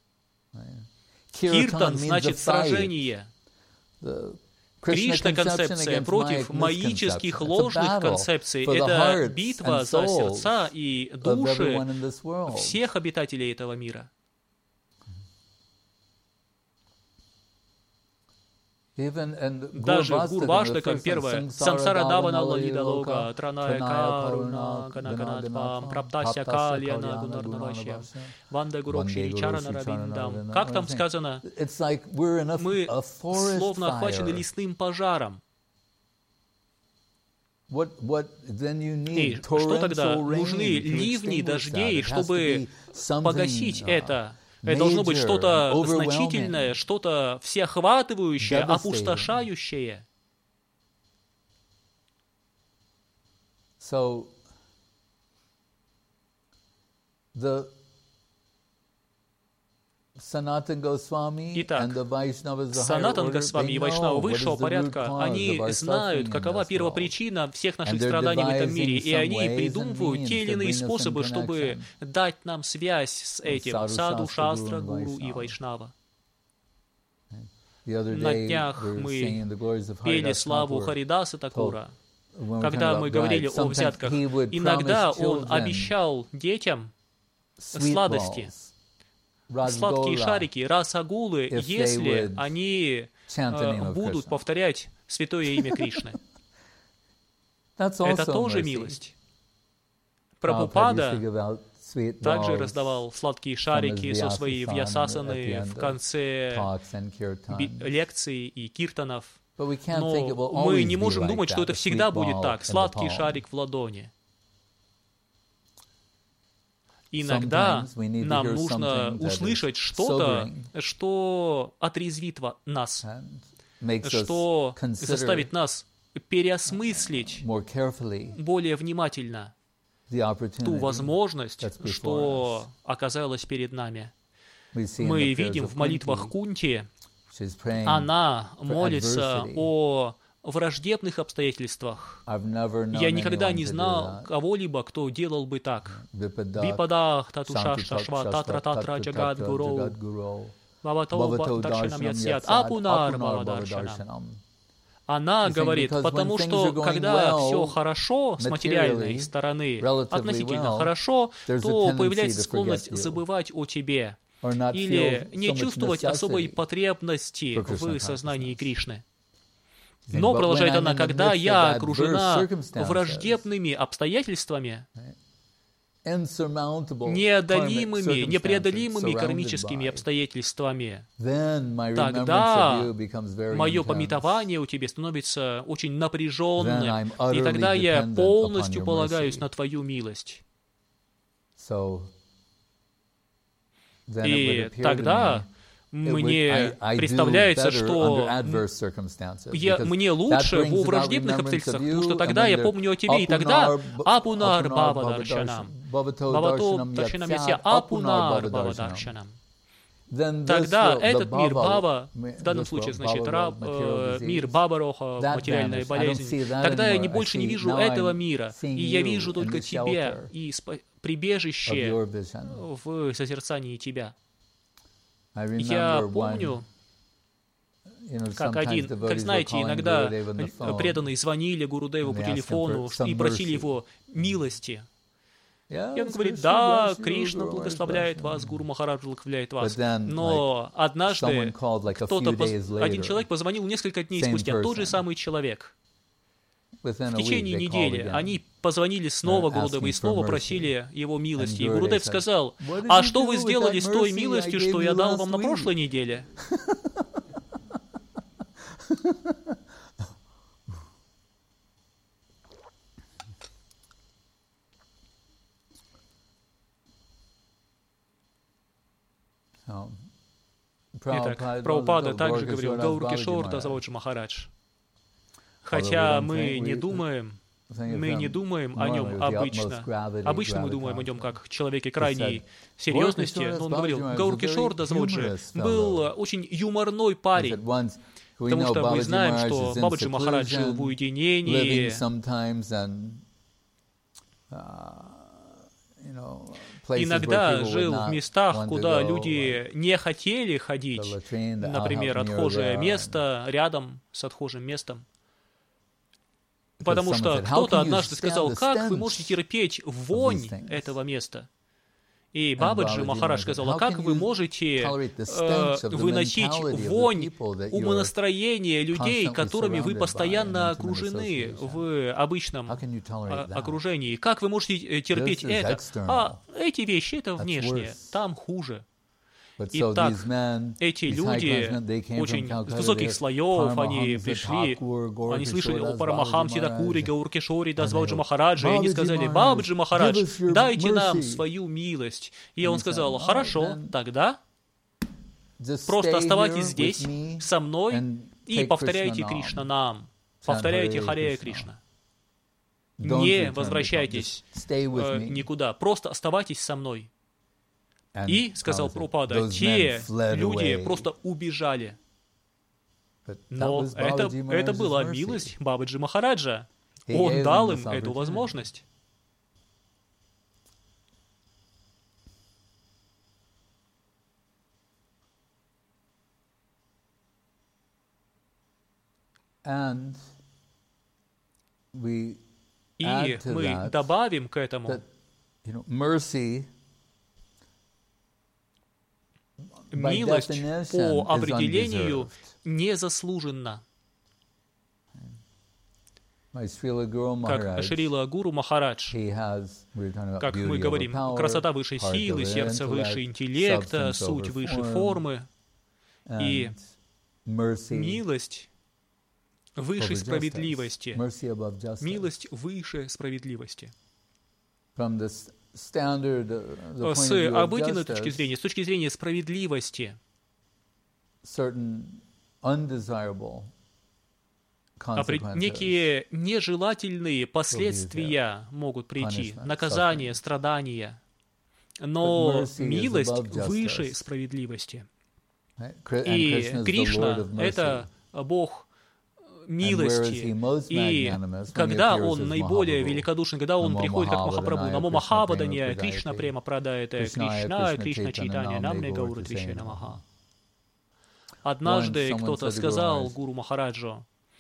Киртан значит сражение. Кришна-концепция против маических ложных концепций – это битва за сердца и души всех обитателей этого мира. Даже в Гурваштакам первое «Сансара давана лалидалога, траная каруна, ганаганатвам, праптася кальяна гунарнавашья, ванда гурокши чарана равиндам». Как там сказано? Мы словно охвачены лесным пожаром. И что тогда? Нужны ливни, дождей, чтобы погасить это. Это должно быть что-то значительное, что-то всеохватывающее, опустошающее. So, the Санатан Госвами Санатан Госвами и Вайшнавы высшего порядка, они знают, какова первопричина всех наших страданий в этом мире, и они придумывают те или иные способы, чтобы дать нам связь с этим, саду, шастра, гуру и Вайшнава. На днях мы пели славу Харидаса Такура, когда мы говорили о взятках. Иногда он обещал детям сладости, сладкие шарики, расагулы, если они э, будут повторять святое имя Кришны. Это тоже милость. Прабхупада также раздавал сладкие шарики со своей вьясасаны в конце лекций и киртанов. Но мы не можем думать, что это всегда будет так. Сладкий шарик в ладони. Иногда нам нужно услышать что-то, что отрезвит нас, что заставит нас переосмыслить более внимательно ту возможность, что оказалась перед нами. Мы видим в молитвах Кунти, она молится о враждебных обстоятельствах. Я никогда не знал кого-либо, кто делал бы так. Випадах татушашта шва татра татра джагад гуру баватова даршанам ясят апунар бавадаршанам. Она говорит, потому что когда все хорошо с материальной стороны, относительно хорошо, то появляется склонность забывать о тебе или не чувствовать особой потребности в сознании Кришны. Но, продолжает она, когда я окружена враждебными обстоятельствами, неодолимыми, непреодолимыми кармическими обстоятельствами, тогда мое памятование у тебя становится очень напряженным, и тогда я полностью полагаюсь на твою милость. И тогда мне представляется, что я, мне лучше в враждебных обстоятельствах, потому что тогда я помню о тебе, и тогда апунар бава даршанам, бавато даршанам яся апунар бава даршанам. Тогда этот мир бава, в данном случае, значит, раб, э, мир баба-роха, материальная болезнь, тогда я не больше не вижу этого мира, и я вижу только тебя и прибежище в созерцании тебя. Я помню, как один, как знаете, иногда преданные звонили Гурудеву по телефону и просили его милости. И он говорит, да, Кришна благословляет вас, Гуру Махарадж благословляет вас. Но однажды кто-то, один человек позвонил несколько дней спустя, тот же самый человек. В течение недели они позвонили снова Гурудеву и снова просили его милости. И Гурудев сказал, а что вы сделали с той милостью, что я дал вам на прошлой неделе? Итак, Прабхупада также говорил, Гаур Кишор Дасаваджи Махарадж. Хотя мы не думаем, мы не думаем о нем обычно. Обычно мы думаем о нем как человеке крайней серьезности. Но он говорил, Гаур Кишор Дасаваджи был очень юморной парень. Потому что мы знаем, что Бабаджи Махарадж жил в уединении, иногда жил в местах, куда люди не хотели ходить, например, отхожее место рядом с отхожим местом. Потому что кто-то однажды сказал, как вы можете терпеть вонь этого места? И Бабаджи Махарадж сказал, а как вы можете э, выносить вонь умонастроения людей, которыми вы постоянно окружены в обычном окружении? Как вы можете терпеть это? А эти вещи, это внешнее, там хуже. Итак, эти люди очень с высоких слоев, они пришли, они слышали о Парамахамсе Такуре, Гаур Кишоре, Дасаваджи Махараджи, и они сказали, Бабаджи Махарадж, дайте нам свою милость. И он сказал, хорошо, тогда просто оставайтесь здесь, со мной, и повторяйте Кришна нам, повторяйте Харе Кришна. Не возвращайтесь э, никуда, просто оставайтесь со мной. И, сказал Прабхупада, те люди просто убежали. Но это, это была милость Бабаджи Махараджа. Он дал им эту возможность. И мы добавим к этому, милость по определению незаслуженна. Как Шрила Гуру Махарадж, как мы говорим, красота выше силы, сердце выше интеллекта, суть выше формы, и милость выше справедливости. Милость выше справедливости. с обыденной точки зрения, с точки зрения справедливости, некие нежелательные последствия могут прийти, наказание, страдания, но милость выше справедливости. И Кришна — это Бог милости, и когда Он наиболее великодушен, когда Он приходит как Махапрабху, Намо Махаваданья, Кришна Према Прадаяте, Кришна, Кришна Чайтанья, Намне Гауру Твише Намаха. Однажды кто-то сказал Гуру Махараджу,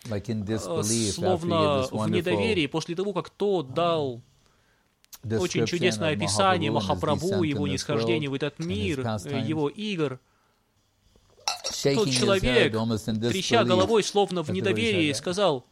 словно в недоверии, после того, как тот дал очень чудесное описание Махапрабху, его нисхождения в этот мир, его игр, тот человек, тряся головой, словно в недоверии, сказал,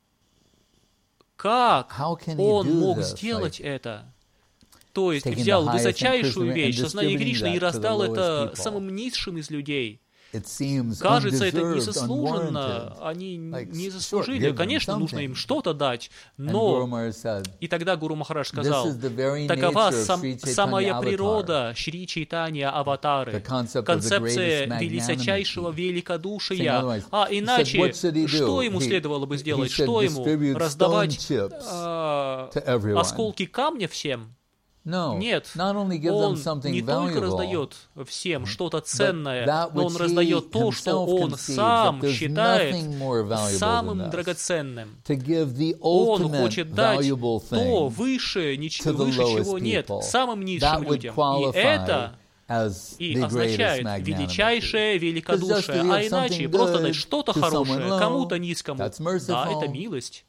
как он мог сделать это? То есть взял высочайшую вещь, сознание Кришны, и раздал это самым низшим из людей. Кажется, это незаслуженно, они не заслужили. Конечно, нужно им что-то дать, но... И тогда Гуру Махарадж сказал, такова сам, самая природа Шри Чайтанья Аватары, концепция высочайшего великодушия. А иначе, что ему следовало бы сделать? Что ему? Раздавать а, осколки камня всем? Нет, он не только раздает всем что-то ценное, но он раздает то, что он сам считает самым драгоценным. Он хочет дать то выше, нич- выше чего нет, самым низшим людям. И это и означает величайшее великодушие, а иначе просто дать что-то хорошее кому-то низкому. Да, это милость.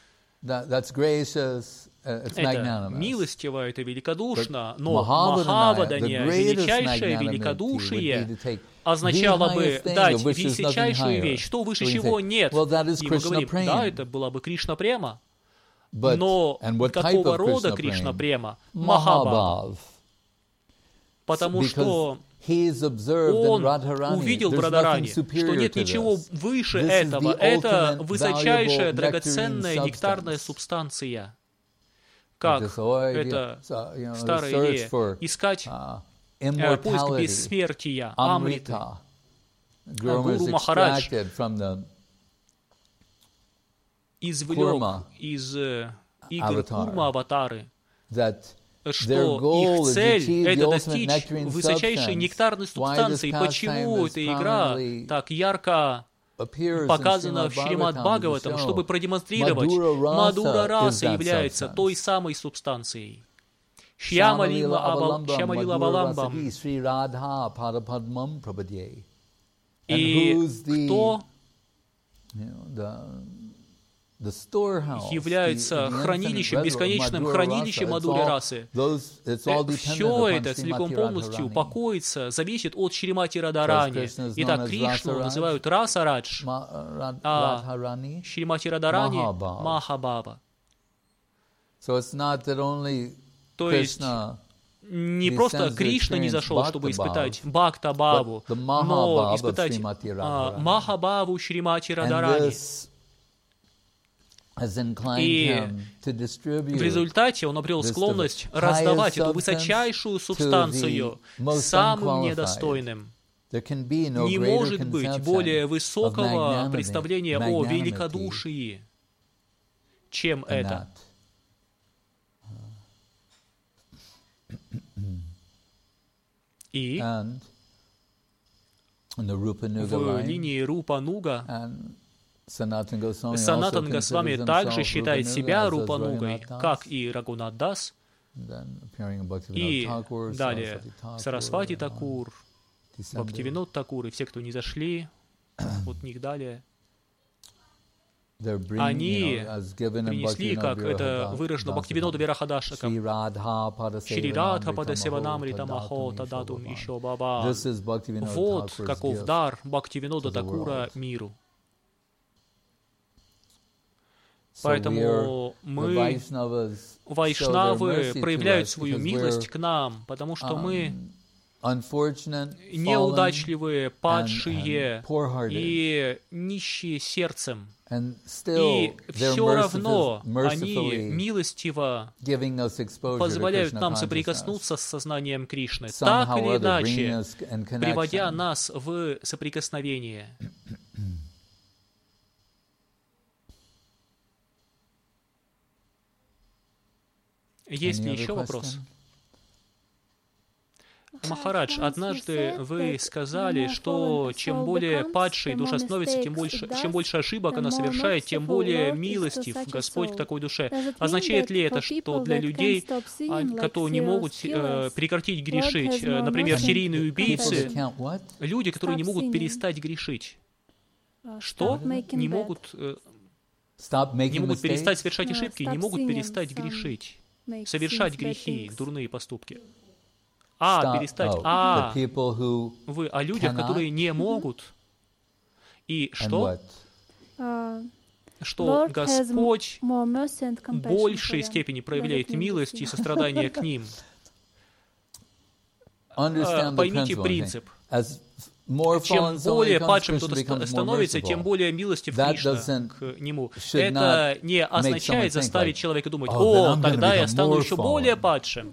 Это милостиво, это великодушно, но Махаваданья, величайшее великодушие, означало бы дать высочайшую вещь, что выше чего нет. И мы говорим, да, это была бы Кришна Према, но какого рода Кришна Према? Махабхава. Потому что он увидел в Радхарани, что нет ничего выше этого. Это высочайшая, драгоценная нектарная субстанция. Как это старая идея, искать э, поиск бессмертия, амриты. Гуру Махарадж извлек из э, игр Курма-аватары, что их цель — это достичь высочайшей нектарной субстанции. Почему эта игра так ярко показано в Шримад Бхагаватам, чтобы продемонстрировать, Мадура раса является той самой субстанцией. Шьямалила Аваламбам. И кто является хранилищем, бесконечным хранилищем Мадури расы. Все это целиком полностью покоится, зависит от Шримати Радхарани. Итак, Кришну называют Раса-Радж, а Шримати Радхарани — Махабхава. То есть не просто Кришна не зашел, чтобы испытать Бхакта-бхаву, но испытать а, Махабхаву Шримати Радхарани. И в результате он обрел склонность раздавать эту высочайшую субстанцию самым недостойным. Не может быть более высокого представления о великодушии, чем это. И в линии Рупа-Нуга Санатан Госвами также считает себя Рупанугой, как и Рагунат Дас, и далее Сарасвати Такур, Бхактивинод Такур, и все, кто не зашли, от них далее. Они принесли, как это выражено Бхактивинода Вирахадашакам, Шри Радха Падасеванамрита Махо Тадатум Ишо Баба. Вот каков дар Бхактивинода Такура миру. Поэтому мы, вайшнавы, проявляют свою милость к нам, потому что мы неудачливые, падшие и нищие сердцем. И все равно они милостиво позволяют нам соприкоснуться с сознанием Кришны, так или иначе, приводя нас в соприкосновение. Есть ли еще вопрос? Махарадж, однажды вы сказали, что чем более падшей душа становится, тем больше, чем больше ошибок она совершает, тем более милостив Господь к такой душе. Означает ли это, что для людей, которые не могут э, прекратить грешить, э, например, серийные убийцы, люди, которые не могут перестать грешить, что? Не могут, э, не могут перестать совершать ошибки, не могут перестать грешить, совершать грехи, дурные поступки. А, перестать. А, вы о людях, которые не могут. И что? Что Господь в большей степени проявляет милость и сострадание к ним. Поймите принцип. Чем более падшим кто-то становится, тем более милостив Кришна к нему. Это не означает заставить человека думать: «О, тогда я стану еще более падшим».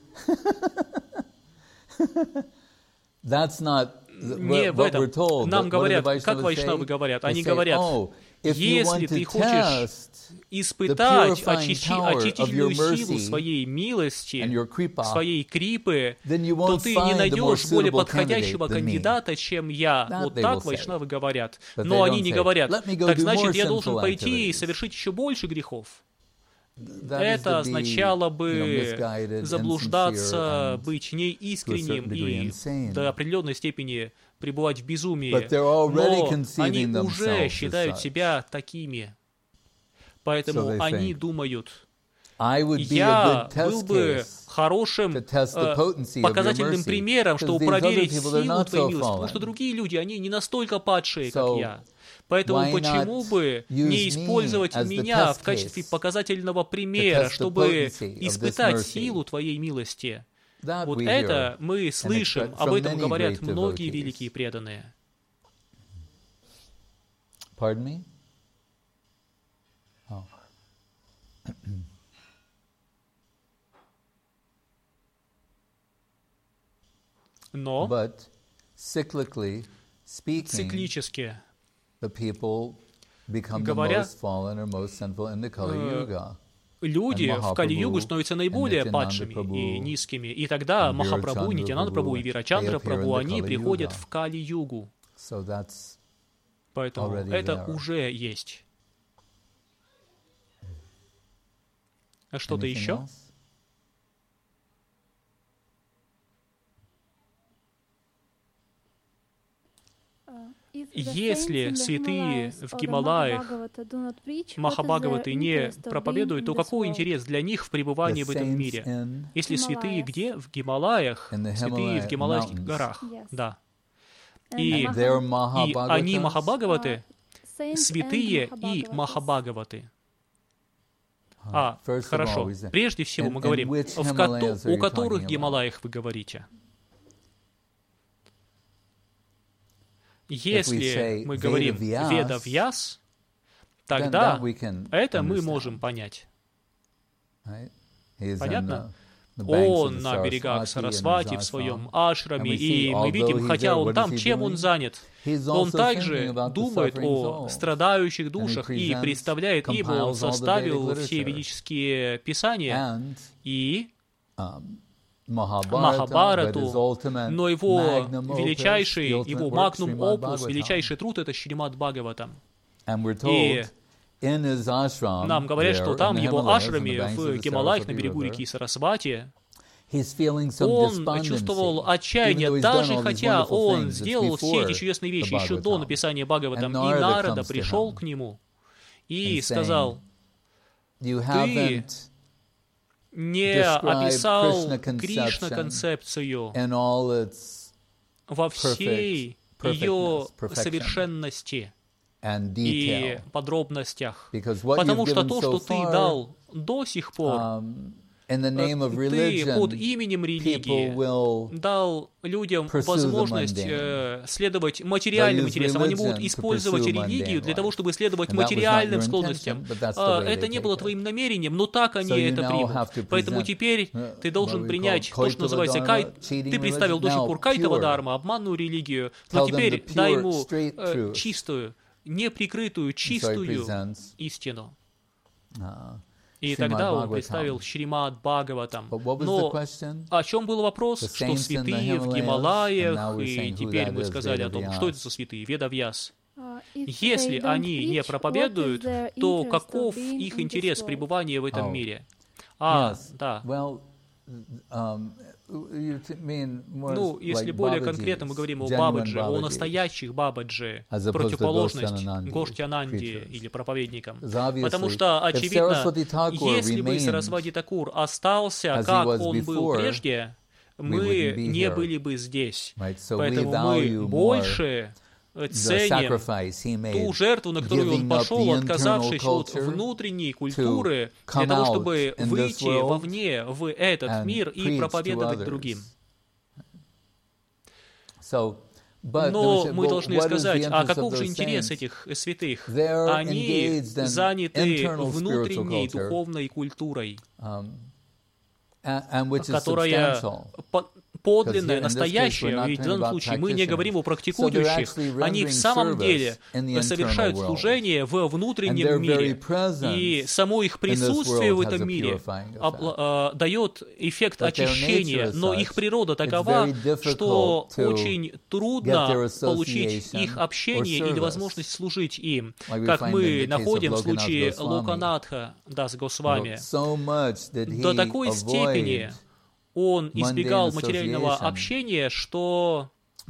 Не в этом. Нам говорят, как вайшнавы говорят, они говорят: если ты хочешь испытать очищи, очистительную силу своей милости, своей крипы, то ты не найдешь более подходящего кандидата, чем я. Вот так вайшнавы говорят. Но они не говорят: так значит, я должен пойти и совершить еще больше грехов. Это означало бы заблуждаться, быть неискренним и до определенной степени пребывать в безумии. Но они уже считают себя такими. Поэтому они думают: я был бы хорошим э, показательным примером, чтобы проверить силу твоей милости, потому что другие люди, они не настолько падшие, как я. Поэтому почему бы не использовать меня в качестве показательного примера, чтобы испытать силу твоей милости? Вот это мы слышим, об этом говорят многие великие преданные. Но циклически говоря, люди в Кали-югу становятся наиболее падшими и низкими. И тогда Махапрабху, Нитьянанда Прабху и Вирачандра Прабху, они приходят в Кали-югу. Поэтому это уже есть. А что-то еще? Если святые в Гималаях Махабхагаваты не проповедуют, то какой интерес для них в пребывании в этом мире? Если святые где? В Гималаях. Святые в Гималайских горах. Да. И, и они Махабхагаваты, святые и Махабхагаваты. А, хорошо. Прежде всего мы говорим, в ко- о которых Гималаях вы говорите? Если мы говорим Веда Вьяс, тогда это мы можем понять. Понятно? Он на берегах Сарасвати в своем ашраме, и мы видим, хотя он там, чем он занят? Он также думает о страдающих душах и представляет, ибо он составил все ведические писания и Махабарату, но его величайший, его магнум опус, величайший труд — это Шримад Бхагаватам. И нам говорят, что там, его ашраме, в Гималаях, на берегу реки Сарасвати, он чувствовал отчаяние, даже хотя он сделал все эти чудесные вещи еще до написания Бхагаватам, и Нарада пришел к нему и сказал: «Ты не описал Кришна-концепцию во всей ее совершенности и подробностях, потому что то, что ты дал до сих пор, ты под именем религии дал людям возможность э, следовать материальным интересам. Они будут использовать религию для того, чтобы следовать материальным склонностям. А, это не было твоим намерением, но так они это примут. Поэтому теперь ты должен принять то, что называется кай. Ты представил до сих пор кайтова дарма, обманную религию, но теперь дай ему э, чистую, неприкрытую, чистую истину. И тогда он представил Шримад Бхагаватам. Но о чем был вопрос? Что святые в Гималаях, и теперь мы сказали о том, что это за святые, Ведавьяс. Если они не проповедуют, то каков их интерес пребывания в этом мире? А, да. Ну, если более конкретно мы говорим о Бабаджи, о настоящих Бабаджи, противоположность Гоштхьянанди или проповедникам. Потому что, очевидно, если бы Сарасвати Такур остался, как он был прежде, мы не были бы здесь. Поэтому мы больше ценим ту жертву, на которую он пошел, отказавшись от внутренней культуры, для того, чтобы выйти вовне, в этот мир и проповедовать другим. Но мы должны сказать, а каков же интерес этих святых? Они заняты внутренней духовной культурой, которая подлинное, настоящее, ведь в данном случае мы не говорим о практикующих, они в самом деле совершают служение в внутреннем мире, и само их присутствие в этом мире дает эффект очищения, но их природа такова, что очень трудно получить их общение или возможность служить им, как мы находим в случае Локанатха Дас Госвами. До такой степени он избегал материального общения, что...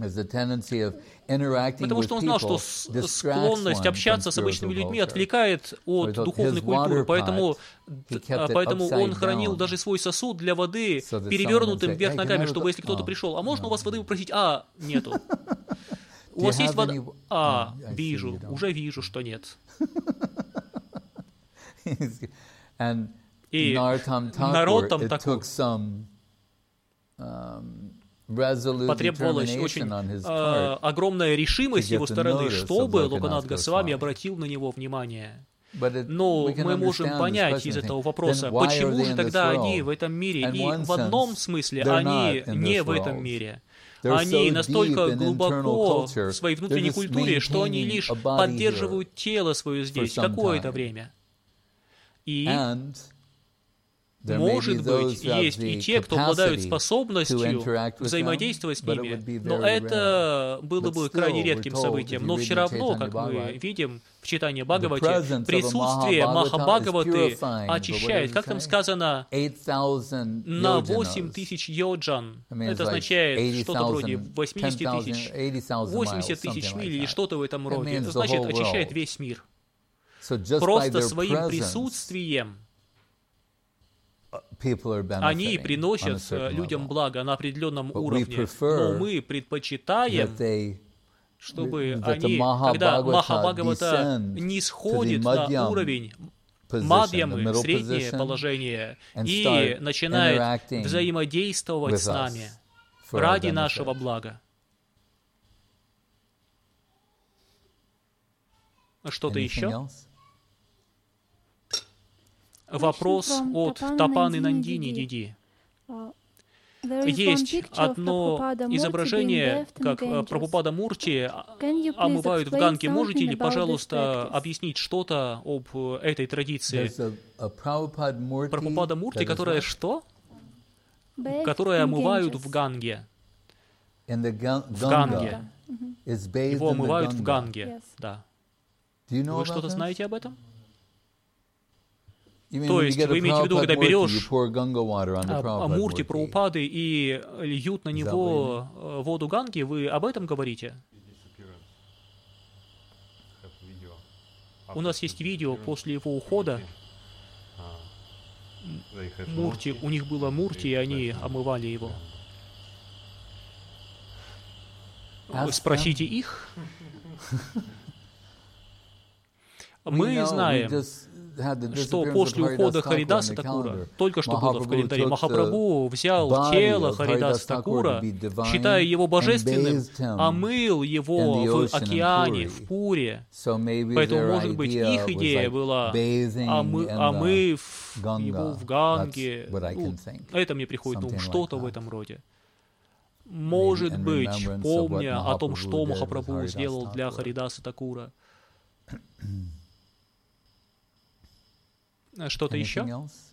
Потому что он знал, что склонность общаться с обычными людьми отвлекает от духовной культуры, поэтому, поэтому он хранил даже свой сосуд для воды перевернутым вверх ногами, чтобы если кто-то пришел, а можно у вас воды попросить? А, нету. У вас есть вода? А, вижу, уже вижу, что нет. И Нароттам Такур потребовалась очень э, огромная решимость с его стороны, чтобы Локанат Госвами обратил на него внимание. Но мы можем понять из этого вопроса, почему же тогда они в этом мире, и в одном смысле они не в этом мире. Они настолько глубоко в своей внутренней культуре, что они лишь поддерживают тело свое здесь какое-то время. И... Может быть, есть и те, кто обладают способностью взаимодействовать с ними, но это было бы крайне редким событием. Но все равно, как мы видим в читании Бхагавати, присутствие Махабхагаваты очищает. Как там сказано, на восемь тысяч йоджан. Это означает что-то вроде восемьдесят тысяч, восемьдесят тысяч миль или что-то в этом роде. Это значит, очищает весь мир. Просто своим присутствием они приносят людям благо на определенном уровне, но мы предпочитаем, чтобы они, когда Махабхагавата не сходит на уровень Мадьямы, среднее положение, и начинает взаимодействовать с нами ради нашего блага. Что-то еще? Вопрос от Тапаны Нандини Диди. Есть одно изображение, как Прабхупада Мурти омывают в Ганге. Можете ли, пожалуйста, объяснить что-то об этой традиции? Прабхупада Мурти, которая что? Которая омывают в Ганге. В Ганге. Его омывают в Ганге. Да. Вы что-то знаете об этом? То есть вы имеете в виду, когда берешь Мурти Прабхупады и льют на него воду Ганги, вы об этом говорите? У нас есть видео после его ухода. Мурти, у них было Мурти, и они омывали его. Спросите их. Мы знаем, что после ухода Харидаса Такура, только что было в календаре, Махапрабху взял тело Харидаса Такура, считая его божественным, омыл его в океане, в Пуре. Поэтому, может быть, их идея была, омы, омыв его в Ганге. Ну, это мне приходит на ум, что-то в этом роде. Может быть, помня о том, что Махапрабху сделал для Харидаса Такура. Что-то еще?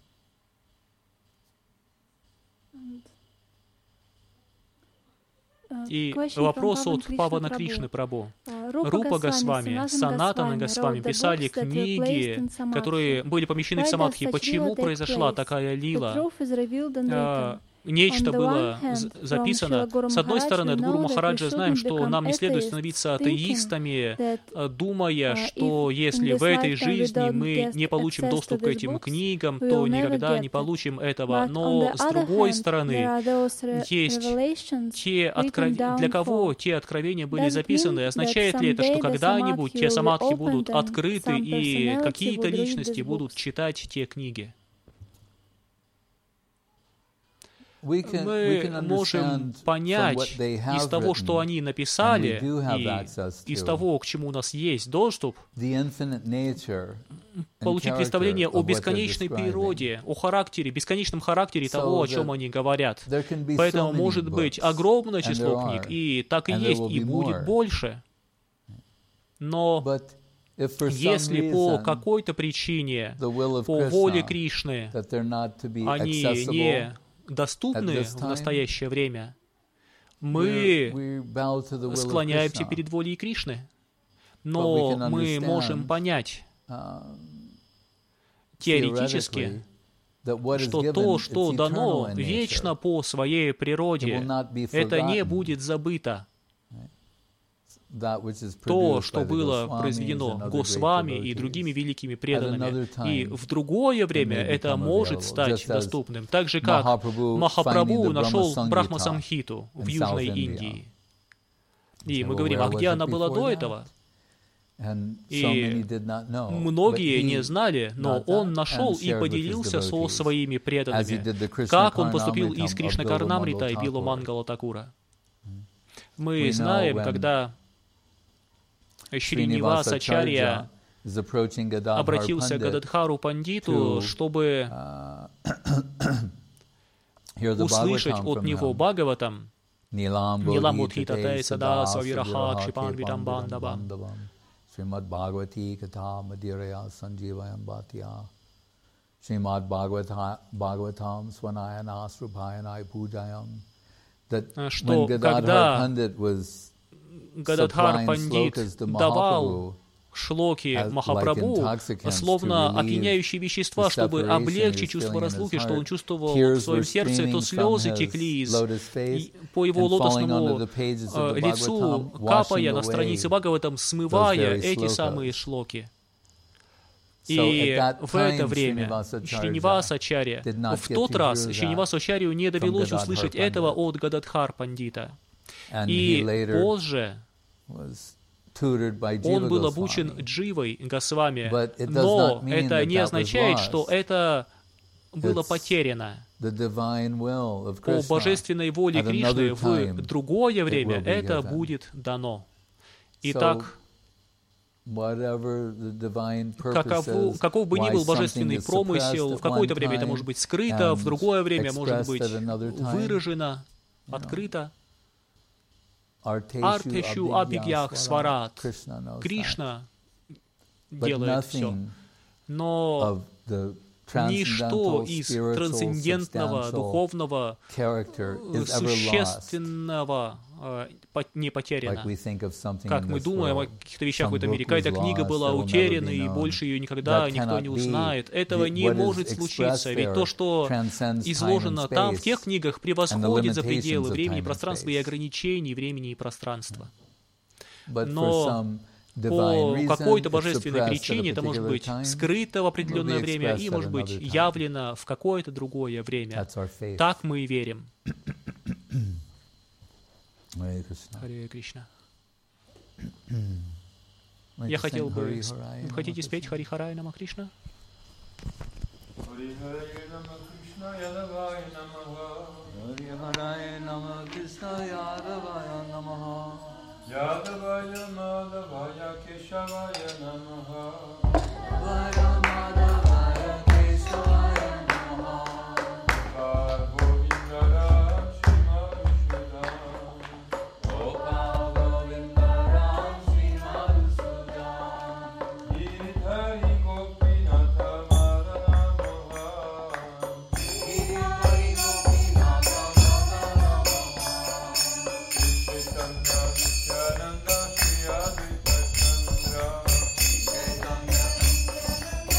И вопрос от Павана Кришны Прабху. Рупа Госвами, Санатана Госвами писали книги, которые были помещены в самадхи. Почему произошла такая лила? Нечто было записано. С одной стороны, от Гуру Махараджа знаем, что нам не следует становиться атеистами, думая, что если в этой жизни мы не получим доступ к этим книгам, то никогда не получим этого. Но, с другой стороны, есть те откровения, для кого те откровения были записаны. Означает ли это, что когда-нибудь те самадхи будут открыты и какие-то личности будут читать те книги? Мы можем понять из того, что они написали, и из того, к чему у нас есть доступ, получить представление о бесконечной природе, о характере, бесконечном характере того, о чем они говорят. Поэтому может быть огромное число книг, и так и есть, и будет больше. Но если по какой-то причине, по воле Кришны, они не доступны в настоящее время, мы склоняемся перед волей Кришны. Но мы можем понять теоретически, что то, что дано вечно по своей природе, это не будет забыто. То, что было произведено Госвами и другими великими преданными. И в другое время это может стать доступным. Так же, как Махапрабху нашел Брахма-самхиту в Южной Индии. И мы говорим, а где она была до этого? И многие не знали, но он нашел и поделился со своими преданными, как он поступил и с Кришна Карнамрита и Билу Мангала Такура. Мы знаем, когда Шриниваса Ачарья обратился к Гададхару Пандиту, чтобы услышать от него Бхагаватам, Нилам Удхитате Сада Савираха Кшипан Витам Бандабам, Шримад Бхагавати Катха Мадирая Сандживаям Бхатия, Шримад Бхагаватам Сванаяна Срубхаянай Пуджаям, что когда Гададхар Пандит давал шлоки Махапрабху, словно опьяняющие вещества, чтобы облегчить чувство разлуки, что он чувствовал в своем сердце, то слезы текли из, по его лотосному э, лицу, капая на странице Бхагаватам, смывая эти самые шлоки. И в это время Шриниваса Ачарья, в тот раз Шринивасу Ачарью не довелось услышать этого от Гададхар Пандита. И позже он был обучен Дживой Госвами, но это не означает, что это было потеряно. По божественной воле Кришны в другое время это будет дано. Итак, каков, каков бы ни был божественный промысел, в какое-то время это может быть скрыто, в другое время может быть выражено, открыто. Артешу абхигьях сварат. Кришна делает все. Но ничто из трансцендентного, духовного, существенного не потеряно. Как мы думаем о каких-то вещах в этом мире. Какая-то книга была утеряна, и больше ее никогда никто не узнает. Этого не может случиться, ведь то, что изложено там, в тех книгах, превосходит за пределы времени, пространства и ограничений времени и пространства. Но по какой-то божественной причине это может быть скрыто в определенное время и может быть явлено в какое-то другое время. Так мы и верим. Харе Кришна. Я хотел бы... Хотите спеть Хари Харай Нама Кришна? Hari Hare Nama Krishna Yadavaya Namaha. Hari Hare Nama Krishna Yadavaya Namaha. Yadavaya Madhavaya Keshavaya Namaha. Yadavaya Madhavaya Keshavaya Namaha. Gopal Govindara Shima Vishudha. Gopal Govindara Shima Vishudha. Giridhari Gopinatha Madana Mohan. Giridhari Gopinatha Madana Mohan. Chaitanya Nityananda Shri Advaita Chandra. Chaitanya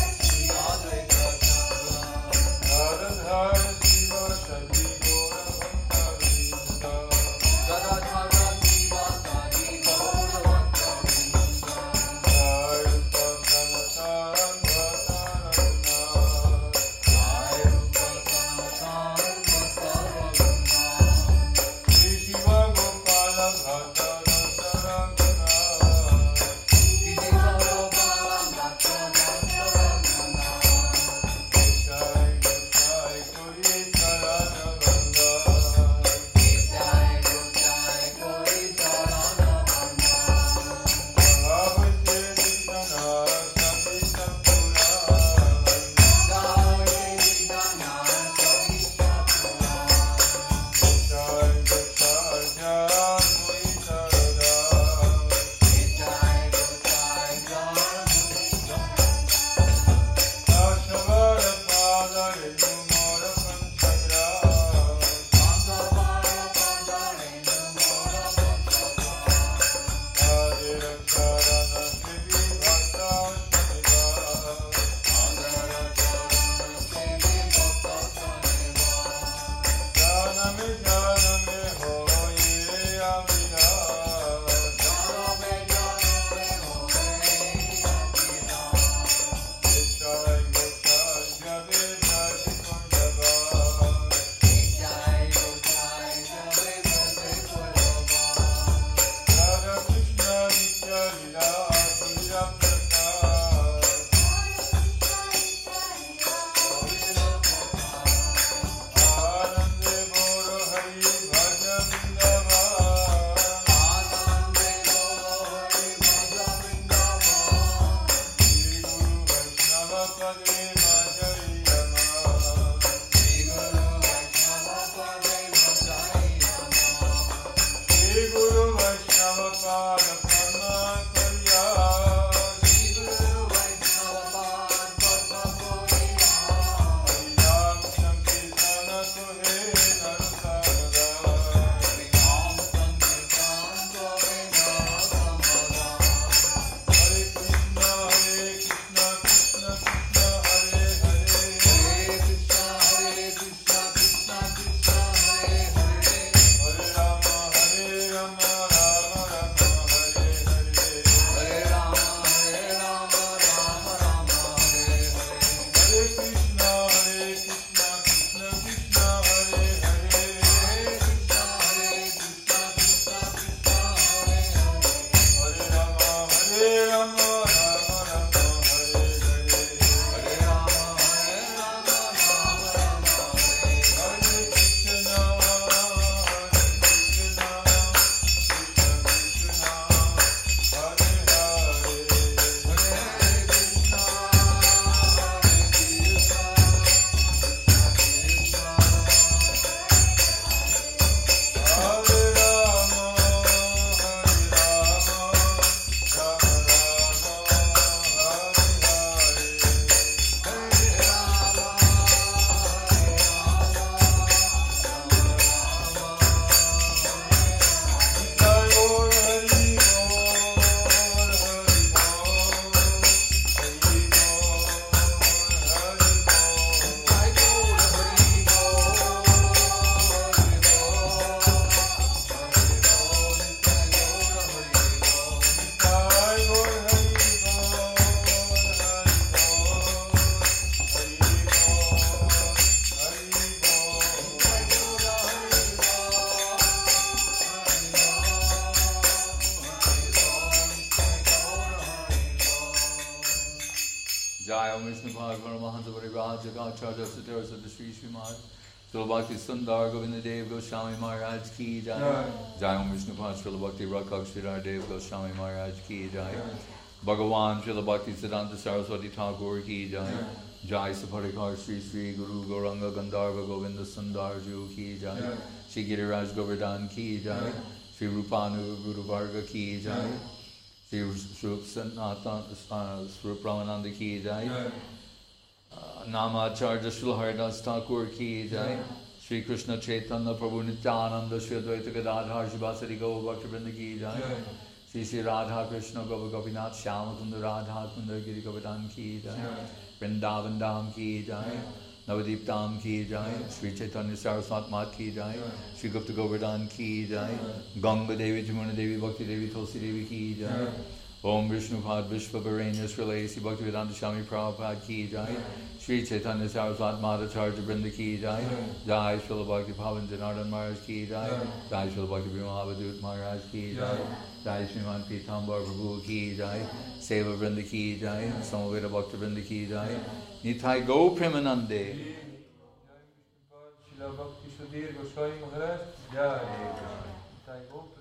Maharaj Jagacharya Sutara Sadashri Srimad Srila Bhakti Sundar Govinda Dev Goswami Maharaj Ki Jai Jai Om Vishnu Pad Srila Bhakti Rakshak Sridhar Dev Goswami Maharaj Ki Jai Bhagavan Srila Bhakti Siddhanta Saraswati Thakur Ki Jai Jai Saparikar Sri Sri Guru Gauranga Gandharva Govinda Sundar Ju Ki Jai Shri Giriraj Govardhan Ki Jai Shri Rupanu Guru Varga Ki Jai Shri Srup Sanatan Srup Ramananda Ki Jai Namacharya Srila Haridas Thakur Ki Jai Shri Krishna Chaitanya Prabhu Nityananda Shri Advaita Gadadhar Shivasari Gaur Bhaktivinoda Ki Jai Shri Shri Radha Krishna Gopa Gopinath Shyama Kunda Radha Kunda Giri Govardhan Ki Jai Vrindavan Dham Ki Jai Navadip Dham Ki Jai Shri Chaitanya Saraswat Mat Ki Jai Shri Gupta Govardhan Ki Jai Ganga Devi Jamuna Devi Bhakti Devi Tulsi Devi Ki Jai Om Vishnu Pad Vishva Bharanya Srila A C Bhaktivedanta Swami Prabhupada Ki Jai Shri Chaitanya Saraswat Madhacharya Vrinda Ki Jai Jai Srila Bhakti Pavan Janardhan Maharaj Ki Jai Jai Srila Bhakti Brahmavadut Maharaj Ki Jai Jai Sriman Pitambar Prabhu Ki Jai Seva Vrinda Ki Jai Samaveda Bhakti Vrinda Ki Jai Nitai Go Premanande Shila Bhakti Sudhir Goswami Maharaj Jai Nitai Go